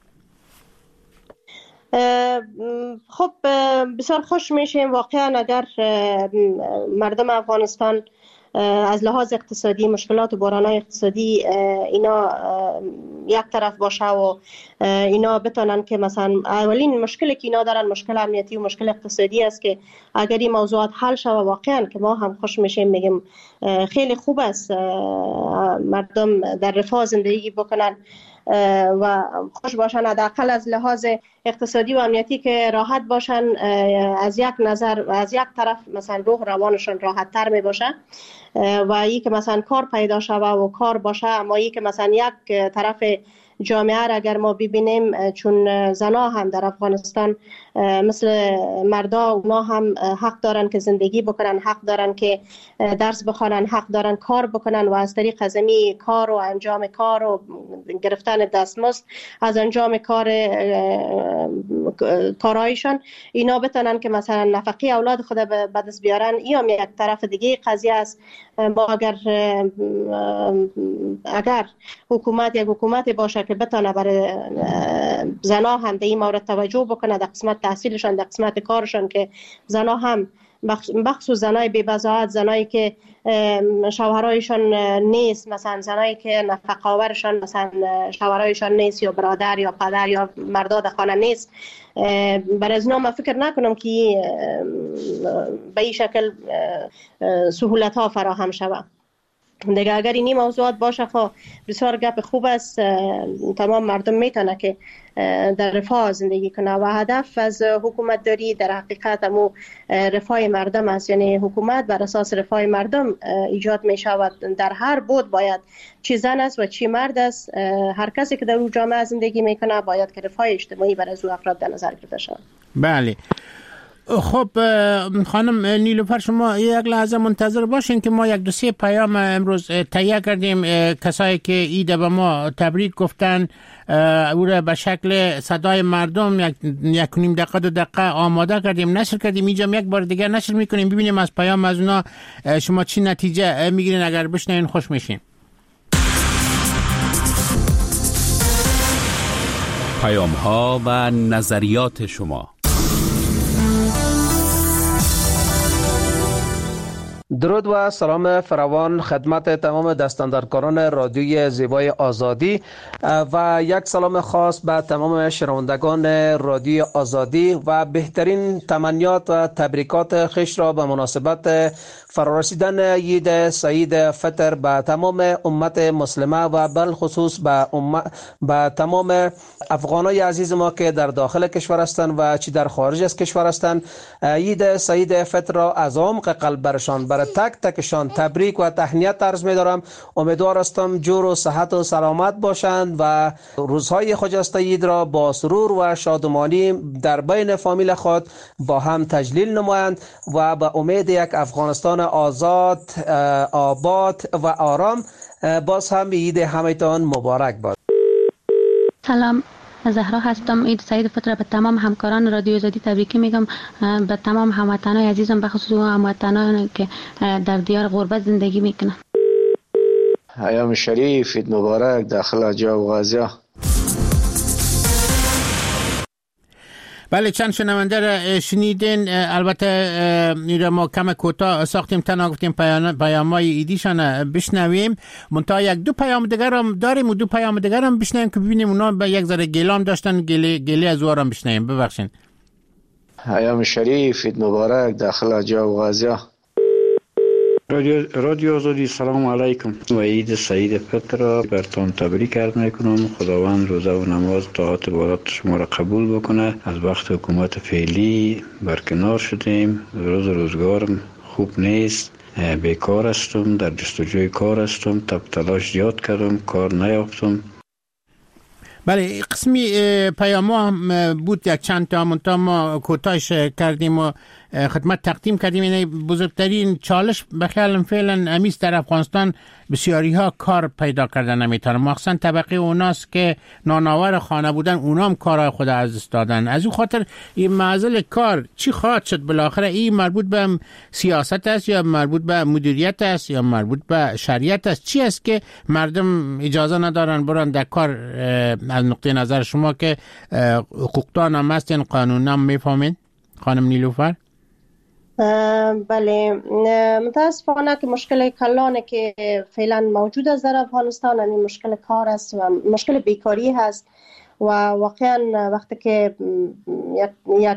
خب بسیار خوش میشیم واقعا اگر مردم افغانستان از لحاظ اقتصادی مشکلات و بحران‌های اقتصادی اینا یک طرف باشه و اینا بتونن که مثلا اولین مشکلی که اینا دارن مشکل امنیتی و مشکل اقتصادی است که اگر این موضوعات حل شود واقعا که ما هم خوش میشیم، میگیم خیلی خوب است مردم در رفاه زندگی بکنن و خوش باشن، حداقل از لحاظ اقتصادی و امنیتی که راحت باشن، از یک نظر و از یک طرف مثلا روح روانشون راحت تر می باشه و ای که مثلا کار پیدا شوه و کار باشه. اما ای که مثلا یک طرف جامعه را اگر ما ببینیم، چون زنا هم در افغانستان مثل مردا اونا هم حق دارن که زندگی بکنن، حق دارن که درس بخوانن، حق دارن کار بکنن و از طریق ازمی کار و انجام کار و گرفتن دستمزد از انجام کار کارهایشان اینا بتونن که مثلا نفقه اولاد خود به دست بیارن. این هم یک طرف دیگه قضیه است. ما اگر اگر حکومت یک حکومت باشه که بتونه برای زنا هم به این مورد توجه بکنه، در قسمت تحصیلشان، در قسمت کارشان، که زنا هم بخصوص زنای بی بضاعت، زنایی که شوهرایشان نیست، مثلا زنایی که نفقه آورشان مثلا شوهرایشان نیست یا برادر یا پدر یا مردا در خانه نیست، برای از ما فکر نکنم که به این شکل سهولت ها فراهم شود. دیگه اگر این موضوعات باشه خب بسیار گپ خوب است، تمام مردم میتونه که در رفاه زندگی کنه و هدف از حکومت داری در حقیقت همو رفاه مردم است. یعنی حکومت بر اساس رفاه مردم ایجاد می شود. در هر بود باید چی زن است و چی مرد است، هر کسی که در اون جامعه زندگی میکنه باید که رفاه اجتماعی برای از او افراد در نظر گرفته شود. بله. خب خانم نیلوفر، شما یک لحظه منتظر باشین که ما یک دو سه پیام امروز تهیه کردیم. کسایی که ایده به ما تبریک گفتن او را به شکل صدای مردم یک یک نیم دقیقه دو دقیقه آماده کردیم، نشر کردیم. اینجا یک بار دیگه نشر میکنیم، ببینیم از پیام از اونا شما چی نتیجه میگیرین. اگر بشنوین خوش میشیم. پیام ها و نظریات شما. درود و سلام فراوان خدمت تمام دستاندرکاران رادیوی زیبای آزادی و یک سلام خاص به تمام شنوندگان رادیو آزادی و بهترین تمنیات و تبریکات خوش را به مناسبت فرارسیدن عید سعید فطر به تمام امت مسلمه و بالخصوص به به تمام افغانای عزیز ما که در داخل کشور هستند و چی در خارج از کشور هستند. عید سعید فطر را از عمق قلب برشان برای تک تکشان تبریک و تهنیت عرض می دارم. امیدوار هستم جور و صحت و سلامت باشند و روزهای خجسته عید را با سرور و شادمانی در بین فامیل خود با هم تجلیل نمایند و به امید یک افغانستان آزاد، آباد و آرام. باز هم عید همتان مبارک باد. سلام، زهرا هستم. عید سعید فطر به تمام همکاران رادیو آزادی تبریکی میگم، به تمام هموطنان عزیزم، به خصوص هموطنان که در دیار غربت زندگی میکنن. ایام شریف، عید مبارک داخل جا و غازیه. بله، چند شنونده را شنیدین. البته این را ما کم کوتاه ساختیم، تنها گفتیم پیام‌های ایدیشان بشنویم. منتها یک دو پیام دیگر هم داریم و دو پیام دیگر هم بشنویم که ببینیم اونا به یک ذره گلام داشتن، گله گله از او هم بشنویم. ببخشید. ایام شریف، عید مبارک داخل جا و غازیا. رادیو رادیو آزادی، سلام علیکم و عید سعید فطر برتان تبریک عرض میکنم. خداوند روزه و نماز طاعت عبادات شما را قبول بکنه. از وقت حکومت فعلی برکنار شدیم، روز روزگارم خوب نیست، بیکار هستم، در جستجوی کار هستم، تب تلاش زیاد کردم، کار نیافتم. بله، قسمی پیام هم بود، یک چند تا منتها ما کوتاهش کردیم و خدمت تقدیم کردیم. اینه بزرگترین چالش بخیالم فعلا امیز در افغانستان بسیاری ها کار پیدا کردن نمیتونن، مخصوصا طبقه اوناست که نانآور خانه بودن، اونام کارهای خود از دست دادن. از اون خاطر این معضل کار چی خواهد شد بالاخره؟ این مربوط به سیاست است یا مربوط به مدیریت است یا مربوط به شریعت است؟ چی است که مردم اجازه ندارن برن در کار؟ از نقطه نظر شما که حقوقدان هم هستین، قانون هم میفهمین خانم نیلوفر؟ بله، متاسفانه که مشکل کلانه که فعلا موجود است در افغانستان، این مشکل کار است و مشکل بیکاری هست و واقعا وقتی که یک, یک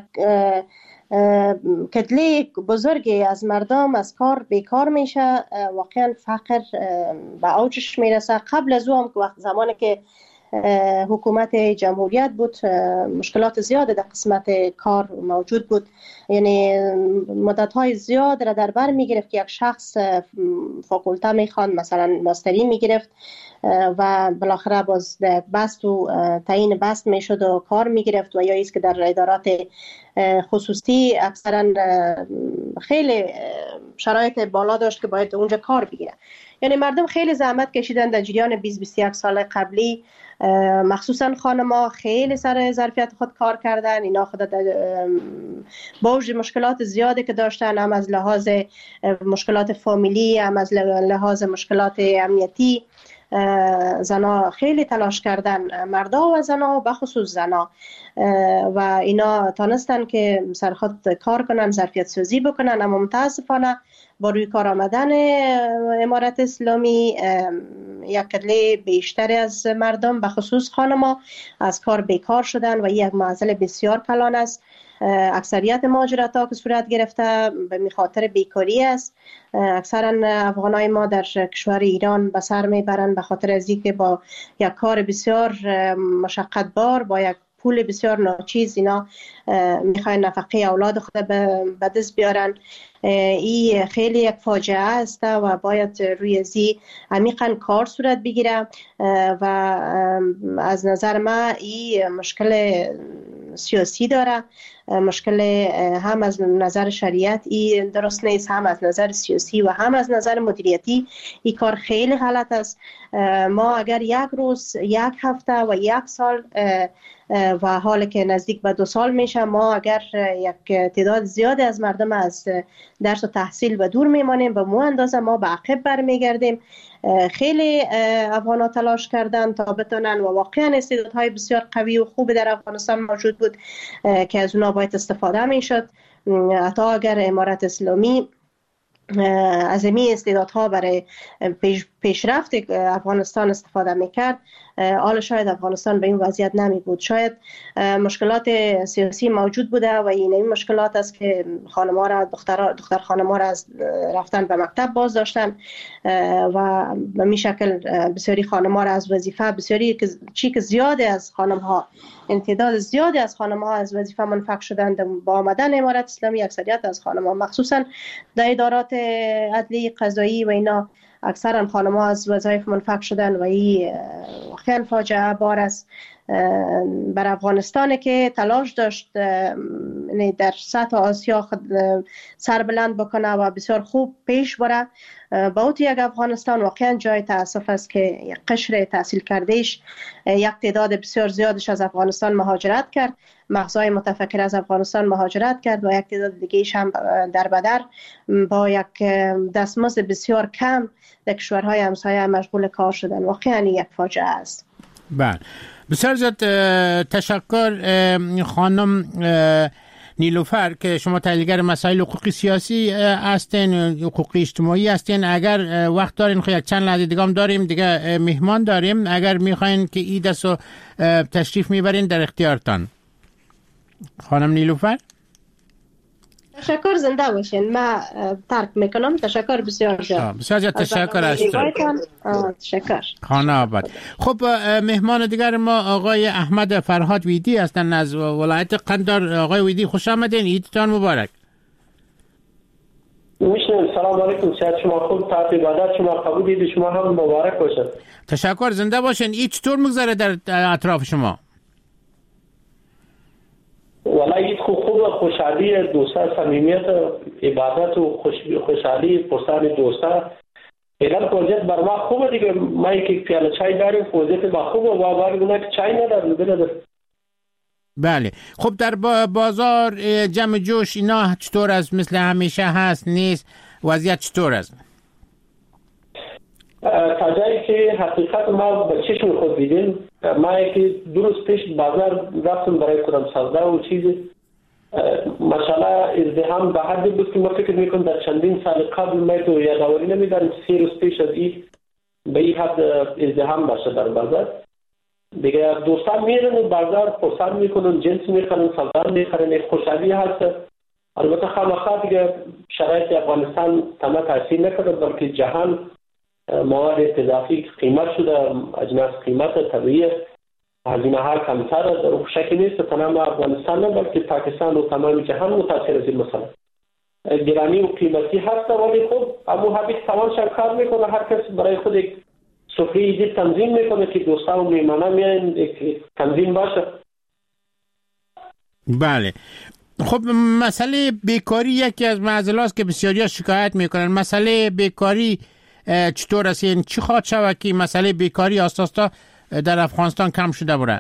کتله بزرگی از مردم از کار بیکار میشه، واقعا فقر به اوجش میرسه. قبل از اون که وقت زمانی که حکومت جمهوریت بود مشکلات زیاد در قسمت کار موجود بود، یعنی مدت‌های زیاد را در بر می‌گرفت که یک شخص فاکولته می‌خواند، مثلا ماستری می‌گرفت و بالاخره باز بست و تعیین بست میشد و کار می‌گرفت، و یا ایست که در ادارات خصوصی اکثرا خیلی شرایط بالا داشت که باید اونجا کار بگیره. یعنی مردم خیلی زحمت کشیدن در جریان بیست بیست و یک سال قبلی، مخصوصا خانم‌ها خیلی سر ظرفیت خود کار کردن. اینا خود با وجود مشکلات زیادی که داشتن، هم از لحاظ مشکلات فامیلی، هم از لحاظ مشکلات امنیتی، زنا خیلی تلاش کردن، مردا و زنا و بخصوص زنا، و اینا تانستن که سر خود کار کنن، ظرفیت سازی بکنن. اما متاسفانه با روی کار آمدن امارت اسلامی یک کتله بیشتری از مردم بخصوص خانم‌ها از کار بیکار شدن و یک معضل بسیار کلان است. اکثریت مهاجرت‌ها که صورت گرفته به خاطر بیکاری است. اکثرا افغانای ما در کشور ایران به سر میبرند به خاطر از اینکه با یک کار بسیار مشقت بار، با یک پول بسیار ناچیز اینا میخواین نفقه اولاد خود به دست بیارن. این خیلی یک فاجعه است و باید روی زی عمیقاً کار صورت بگیره و از نظر ما این مشکل سیاسی داره، مشکل هم از نظر شریعت این درست نیست، هم از نظر سیاسی و هم از نظر مدیریتی این کار خیلی غلط است. ما اگر یک روز، یک هفته و یک سال و حال که نزدیک به دو سال میشه، ما اگر یک تعداد زیاد از مردم از درس و تحصیل به دور میمانیم، به مو اندازه ما به عقب برمیگردیم. خیلی افغان‌ها تلاش کردن تا بتونن و واقعا استعدادهای بسیار قوی و خوب در افغانستان موجود بود که از اونا باید استفاده میشد. حتی اگر امارت اسلامی از این استعدادها برای پیش پیشرفت افغانستان استفاده میکرد، حالا شاید افغانستان به این وضعیت نمی بود. شاید مشکلات سیاسی موجود بوده و این این مشکلات است که خانم‌ها را دختر دختر خانم‌ها را از رفتن به مکتب باز داشتن و به این شکل بسیاری خانم‌ها را از وظیفه، بسیاری چی که زیاده از خانم‌ها، تعداد زیادی از خانم‌ها از وظیفه منفک شدند. با آمدن امارت اسلامی اکثریت از خانم‌ها مخصوصا در ادارات عدلی قضایی و اینا اکثرا خانم‌ها از وظایف منفک شدن و این واقعا فاجعه بار است بر افغانستان که تلاش داشت در سطح آسیا خود سر بلند بکنه و بسیار خوب پیش بره. با اوت یک افغانستان واقعا جای تاسف است که یک قشر تحصیل کردهش یک تعداد بسیار زیادش از افغانستان مهاجرت کرد، مغزای متفکر از افغانستان مهاجرت کرد و یک تعداد دیگه‌ایش هم در بدر با یک دستمزد بسیار کم در کشورهای همسایه مشغول کار شدن. واقعا یک فاجعه است. بله، بسیار زیاد تشکر خانم نیلوفر که شما تحلیلگر مسائل حقوقی سیاسی هستین، حقوقی اجتماعی هستین. اگر وقت دارین خیلی چند لحظه دیگه هم داریم، دیگه مهمان داریم، اگر میخواین که این دستو تشریف میبرین در اختیارتان. خانم نیلوفر. تشکر، زنده باشین. من ترک میکنم. تشکر بسیار زیاد. بسیار زیاد تشکر از تشکر. خانه آباد. خب مهمان دیگر ما آقای احمد فرهاد ویدی هستند از ولایت قندار. آقای ویدی خوش آمدین، عیدتان مبارک. میشنم. سلام علیکم. صحت شما خوب؟ تعطیل عبادت شما قبول، عید شما هم مبارک باشه. تشکر، زنده باشین. عید چطور میگذره در اطراف شما؟ والله عید خوب خوب، خوشحالی، دوستا، صمیمیت، عبادت و خوش خوشحالی، پرسان دوستا. اینا وضعیت بر ما خوبه دیگه. ما یک پیاله چای داریم، وضعیت ما خوبه و بارگونه که چای نداریم نداره. بله. خب در بازار جمع جوش اینا چطور است؟ مثل همیشه هست نیست؟ وضعیت چطور است؟ تا جایی که حقیقت ما به چشم خود دیدیم، ما یکی دو روز پیش بازار رفتم برای کدام سودا و چیزی، ماشاءالله ازدحام به حدی بود که ما فکر میکنم در چندین سال قبل ما تو یادآوری نمیداریم سه روز پیش از این به این حد ازدحام باشه در بازار. دیگه دوستان میرن و بازار پرسان میکنن، جنس میخرن، سودا میخرن، خوشحالی هست. البته خامخا دیگه شرایط افغانستان تمام تاثیر نکرده، بلکه جهان مواد اضافی قیمت شده، اجناس قیمت طبیعی، هزینه ها کمتر، در شکی نیست تمام افغانستان نه بلکه پاکستان و تمام جهان متاثر از این مسئله. گرانی و قیمتی هست، ولی خب اما حبیب تمام کار میکنه، هر کس برای خود یک سفره ایدی تنظیم میکنه که دوستان و میمانه میان یک تنظیم باشه. بله. خب مسئله بیکاری یکی از معضلات است که بسیاری شکایت میکنن. مسئله بیکاری چطور است؟ یعنی چی خواهد شود که مسئله بیکاری آستاستا در افغانستان کم شده بره؟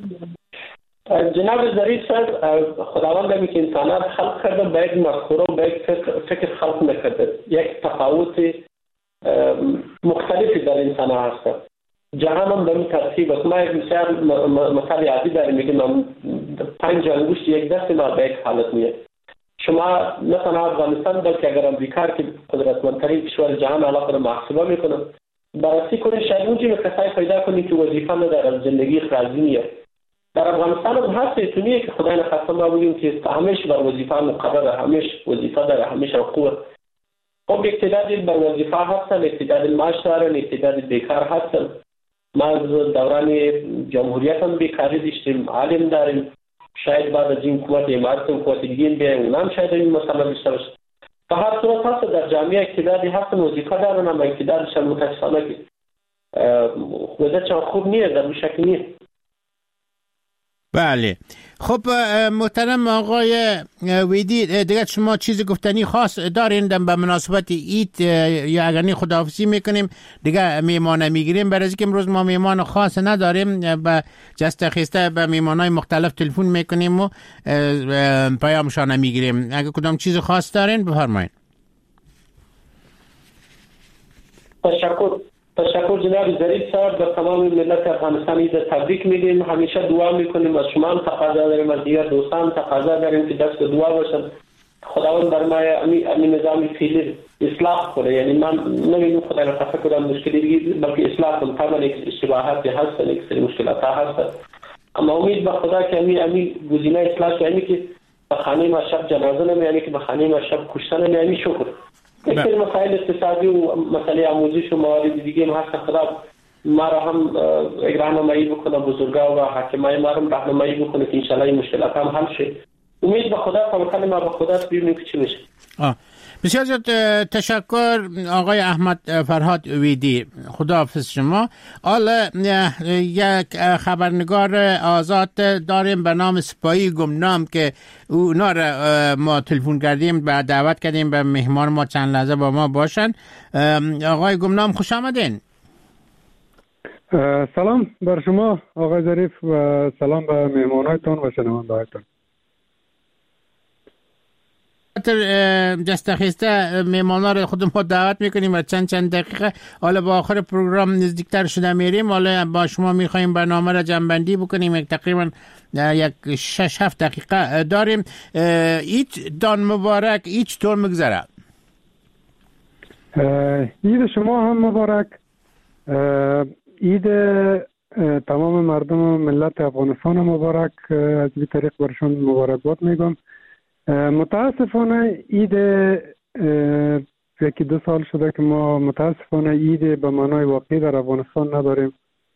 جناب ظریف صاحب، خداوند همی که انسانات خلق کرده به یک مفکوره و به یک فکر خلق نکرده. یک تفاوت مختلفی در انسان هست. جهان هم به این ترتیب است. ما یک مثال مثال عادی داریم، میگیم پنج انگشت یک دست ما به یک حالت میاد. شما نه تنها افغانستان بلکه اگر امریکا که قدرتمندترین کشور جهان علاقه را محاسبه میکنه، بررسی کنید، شاید اونجا کسایی پیدا کنید که وظیفه نداره، از زندگی راضی نیست. در افغانستان هم هست ایتونیه که خدای نخواسته ما بودیم که همیشه بر وظیفه مقرره، همیشه وظیفه داره، همیشه حقوق. خب یک تعداد بر وظیفه هستن، یک تعداد معاش دارن، یک تعداد بیکار هستن. ما از دوران جمهوریت هم بیکاری داشتیم، عالم داریم. شاید بعد از این حکومت امارت و حکومت دیگه بیاین اونم شاید این مسئله داشته باشه. به هر صورت هست در جامعه اقتداری هستن، وظیفه دارن، اما اقتدارشان متاسفانه که وضعیتشان خوب نیست، در اون شکل نیست. بله. خب محترم آقای ویدی، دیگه شما چیزی گفتنی خاص دارین به مناسبت عید یا اگر نی خداحافظی میکنیم دیگه میمان میگیریم؟ برای اینکه امروز ما میمان خاص نداریم، به جست خسته به میمانای مختلف تلفن میکنیم و پیامشان میگیریم. اگر کدام چیز خاص دارین بفرمایید. تشکر. تشکر جناب ظریف صاحب، به تمام ملت افغانستان عید تبریک میگیم. همیشه دعا میکنیم، از شما هم تقاضا داریم، از دیگر دوستان تقاضا داریم که دست دعا باشن. خداوند بر ما همین نظام فعلی اصلاح کنه. یعنی من نمیگم خدای را خفه کنم مشکلی دیگه، بلکه اصلاح کنه. طبعا یک اشتباهاتی هستن، یک سری مشکلات ها هستن، اما امید به خدا که همین همین گزینه اصلاح شه. یعنی که به خانه ما شب جنازه نمی، یعنی که به خانه ما شب کشتن نمی، یعنی شکر. یک سری مسائل اقتصادی و مسئله آموزش و موارد دیگه هم هست. خدا ما را هم راهنمایی بکنه، بزرگا و حاکمای ما را راهنمایی بکنه که انشالله این مشکلات هم حل شه. امید به خدا، توکل ما به خدا، ببینیم که چی میشه. آه. بسیار زیاد تشکر آقای احمد فرهاد ویدی. خداحافظ شما. حالا یک خبرنگار آزاد داریم به نام سپاهی گمنام که اونا را ما تلفن کردیم و دعوت کردیم به مهمان ما چند لحظه با ما باشن. آقای گمنام خوش آمدین. سلام بر شما آقای ظریف و سلام به مهمانایتان و شنوندهایتان. جست خسته میمانا رو خود ما دعوت میکنیم و چند چند دقیقه حالا با آخر پروگرام نزدیکتر شده میریم. حالا با شما میخواییم برنامه را جمع‌بندی بکنیم. یک تقریبا یک شش هفت دقیقه داریم. عید دان مبارک. عید چطور میگذره؟ عید شما هم مبارک. عید تمام مردم ملت افغانستان مبارک. از این طریق برشون مبارکباد میگم. متاسفانه عید یکی دو سال شده که ما متاسفانه عید به معنای واقعی در افغانستان نداریم.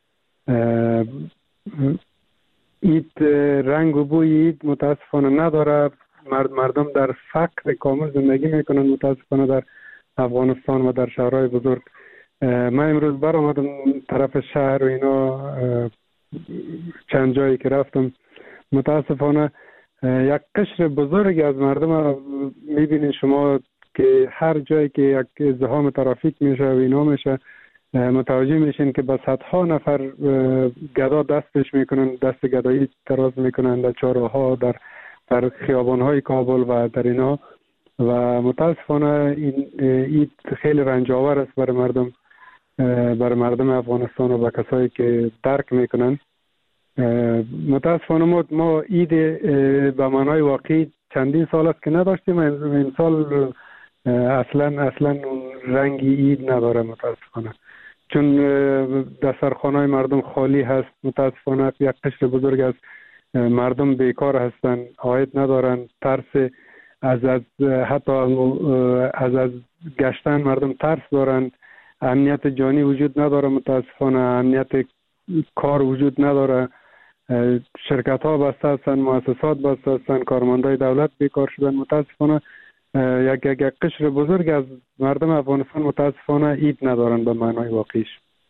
عید رنگ و بوی عید متاسفانه نداره. مرد مردم در فقر کامل زندگی میکنن متاسفانه در افغانستان و در شهرهای بزرگ. من امروز برآمدم طرف شهر و اینا، چند جایی که رفتم متاسفانه یک قشر بزرگی از مردم میبینید شما که هر جایی که یک ازدحام ترافیک میشه و اینا میشه متوجه میشین که به صدها نفر گدا دستش میکنن، دست گدایی دراز میکنن در چهارراه در در خیابان‌های کابل و در اینا و متاسفانه این عید خیلی رنجاور است برای مردم برای مردم افغانستان و کسایی که درک میکنن. متاسفانه ما ما عید به معنای واقعی چندین سال است که نداشتیم. این سال اصلا اصلا رنگی عید نداره متاسفانه، چون دسترخوان‌های مردم خالی هست. متاسفانه یک قشر بزرگ از مردم بیکار هستن، عاید ندارن، ترس از از حتی از از گشتن مردم ترس دارن، امنیت جانی وجود نداره متاسفانه، امنیت کار وجود نداره، شرکت ها بسته هستن، مؤسسات بسته هستن، کارمندای دولت بیکار شدن. متاسفانه یک یک قشر بزرگ از مردم افغانستان متاسفانه عید ندارن به معنای واقعیش.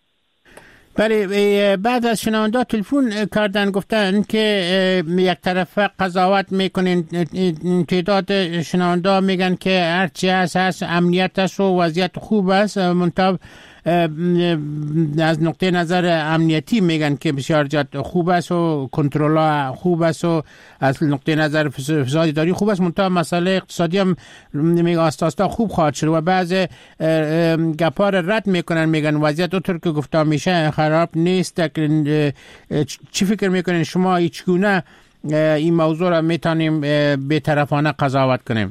بله، بعد از شنونده تلفن کردن گفتن که یک طرف قضاوت میکنین، تعداد شنونده میگن که هرچی هست هست امنیت است و وضعیت خوب است، منتها از نقطه نظر امنیتی میگن که بسیار جد خوب است و کنترل خوب است و از نقطه نظر فساد اداری خوب است، منتها مسئله اقتصادی هم میگن آستا آستا خوب خواهد شد و بعض گپار رد میکنن، میگن وضعیت اونطور که گفته میشه خراب نیست. چی فکر میکنین شما هیچگونه این موضوع را میتونیم بی‌طرفانه قضاوت کنیم؟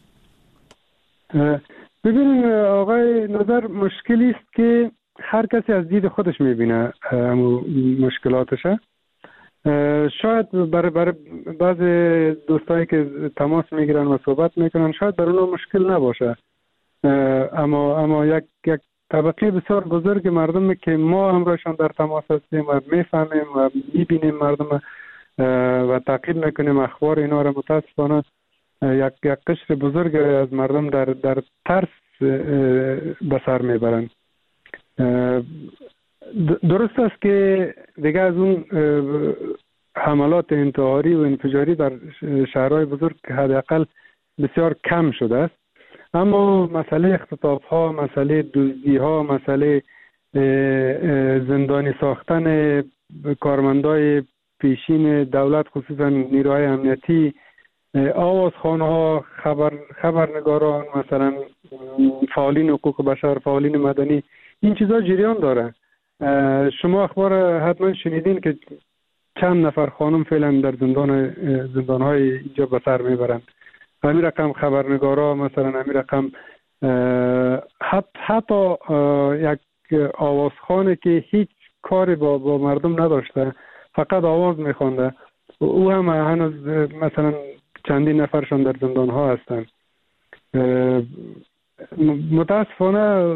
ببینید آقای نظر، مشکلی است که هر کسی از دید خودش میبینه مشکلاتشه. شاید برای برای بعض دوستایی که تماس میگیرن و صحبت میکنن شاید برای اونها مشکل نباشه، اما اما یک یک طبقه بسیار بزرگ مردم که ما همراهشان در تماس هستیم و میفهمیم و میبینیم مردم و تعقیب میکنیم اخبار اینا را، متاسفانه یک یک قشر بزرگ از مردم در در ترس به سر میبرند. درست است که دیگه از اون حملات انتحاری و انفجاری در شهرهای بزرگ حداقل بسیار کم شده است، اما مسئله اختطاف ها، مسئله دزدی ها، مسئله زندانی ساختن کارمندای پیشین دولت خصوصا نیروهای امنیتی، آوازخوانه ها، خبر خبرنگاران، مثلا فعالین حقوق بشر، فعالین مدنی، این چیزا جریان داره. شما اخبار حتما شنیدین که چند نفر خانم فعلا در زندان زندان های اینجا به سر میبرند. همین رقم خبرنگارا، مثلا همین رقم حتی حتی یک آوازخوانه که هیچ کاری با با مردم نداشته، فقط آواز میخوانده، او هم هنوز مثلا چندین نفرشان در زندان ها هستند. متاسفانه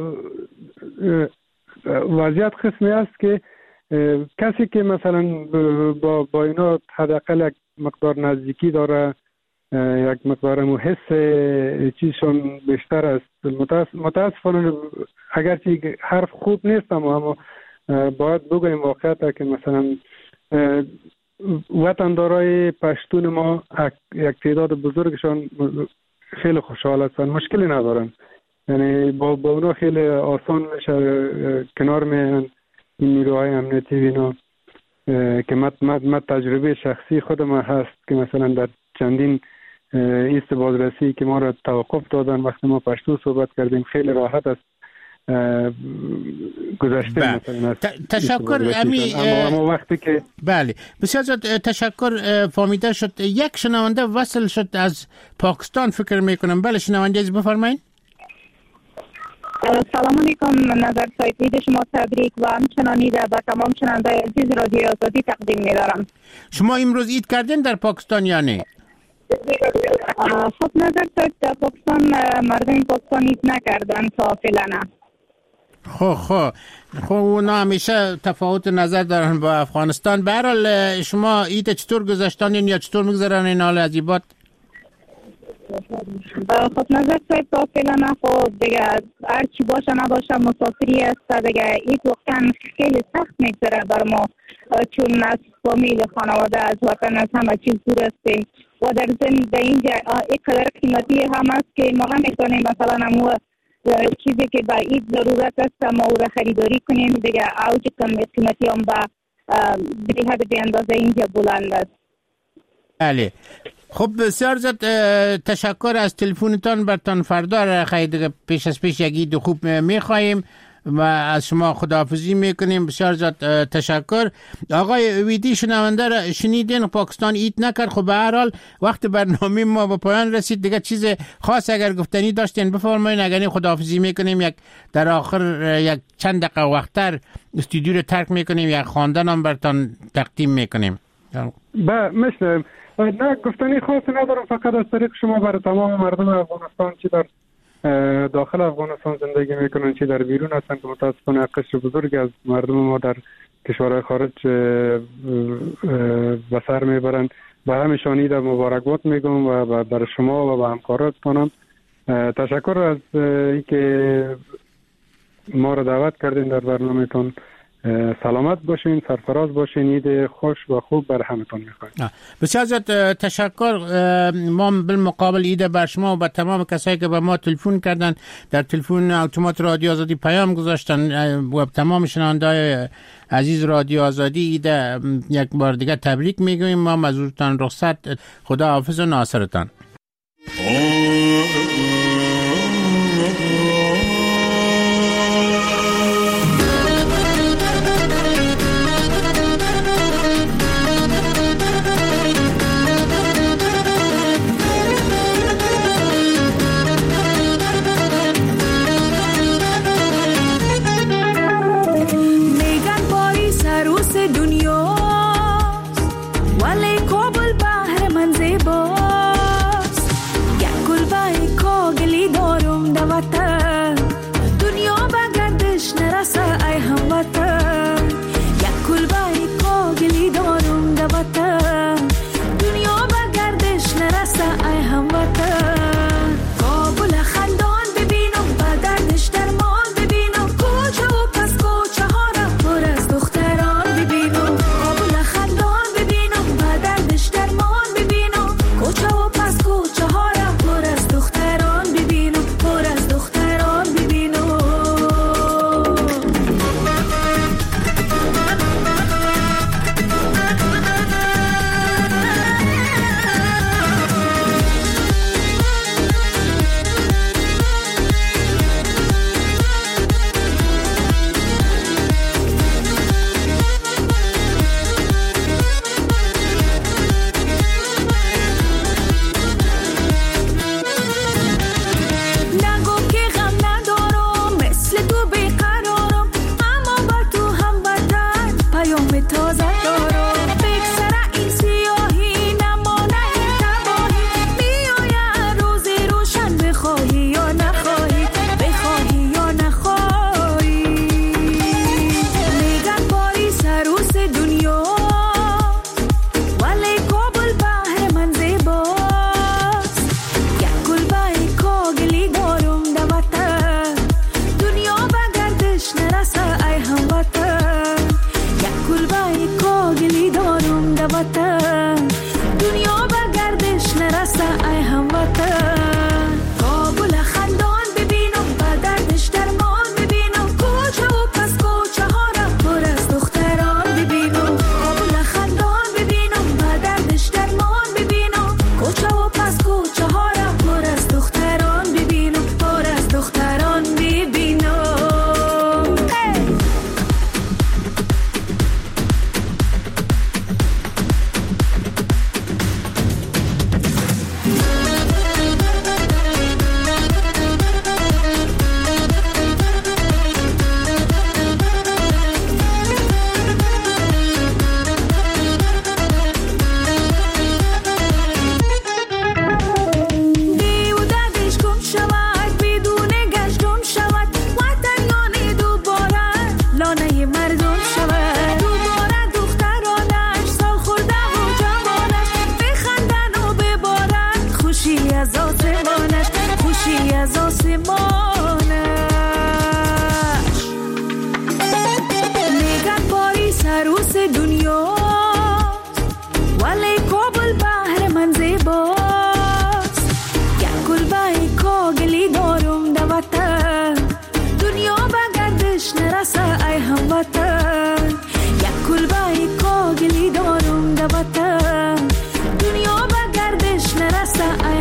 وضعیت قسمی است که کسی که مثلا با با اینا حداقل یک مقدار نزدیکی داره، یک مقدار محس چیزشون بیشتر است. متاسفانه اگرچه حرف خوب نیست، اما باید بگویم واقعیت که مثلا وطندارای پشتون ما یک تعداد بزرگشان خیلی خوشحال هستن، مشکلی ندارن، یعنی با با اونا خیلی آسان میشه کنار میان این نیروهای امنیتی اینا که مت مت مت تجربه شخصی خودم هست که مثلا در چندین ایست بازرسی که ما را توقف دادن وقتی ما پشتو صحبت کردیم خیلی راحت است گذشته. مثلا تشکر امی اما, اما وقتی که بله بسیار زیاد تشکر. فهمیده شد. یک شنونده وصل شد از پاکستان فکر میکنم. بله شنونده از بفرمایید. سلام علیکم. نظر سایتید شما تبریک و همچنان عید به تمام شنوندگان عزیز رادیو آزادی تقدیم می‌دارم. شما امروز عید کردین در پاکستان یا نه؟ خب نظر تا پاکستان مردم پاکستان ایت نکردن تا فعلا. خب خب خب اونا همیشه تفاوت نظر دارن با افغانستان. به هر حال شما عید چطور گذشتانین یا چطور میگذرن این حال عجیبات؟ خب نظر صاحب تا فعلا خب دیگه هر چی باشه نباشه مسافری است دیگه. این واقعا خیلی سخت میگذره بر ما چون از فامیل خانواده از وطن از همه چیز دور هستیم و در ضمن در اینجا اینقدر قیمتی هم است که ما هم میتونیم مثلا همو چیزی که با عید ضرورت است ما او را خریداری کنیم دیگه. اوج قیمتی هم با به حد به اندازه اینجا بلند است. بله خب بسیار زیاد تشکر از تلفنتان. برتان فردا را خیلی پیش از پیش یک عید خوب میخواییم و از شما خداحافظی میکنیم. بسیار زیاد تشکر. آقای ویدی شنونده را شنیدین، پاکستان عید نکرد. خب به هر حال وقت برنامه ما به پایان رسید دیگه. چیز خاص اگر گفتنی داشتین بفرمایید، اگر خداحافظی میکنیم یک در آخر یک چند دقیقه وقتر استودیو رو ترک میکنیم، یک خواندن هم برتان تقدیم میکنیم. با مثل نه گفتنی خاصی ندارم، فقط از طریق شما برای تمام مردم افغانستان چی در داخل افغانستان زندگی میکنن چی در بیرون هستن که متاسفانه قشر بزرگی از مردم ما در کشورهای خارج به سر میبرند. به همشان عید مبارکباد میگم و برای شما و به همکاراتونم تشکر از اینکه ما را دعوت کردین در برنامهتون. سلامت باشین، سرفراز باشین، عید خوش و خوب بر همتون میخوایم. بسیار زیاد تشکر. ما بالمقابل عید بر شما و به تمام کسایی که به ما تلفن کردن در تلفن اتومات رادیو آزادی پیام گذاشتن و تمام شنونده‌های عزیز رادیو آزادی عید یک بار دیگه تبریک میگویم. ما مزورتان رخصت. خدا حافظ و ناصرتان. وطن را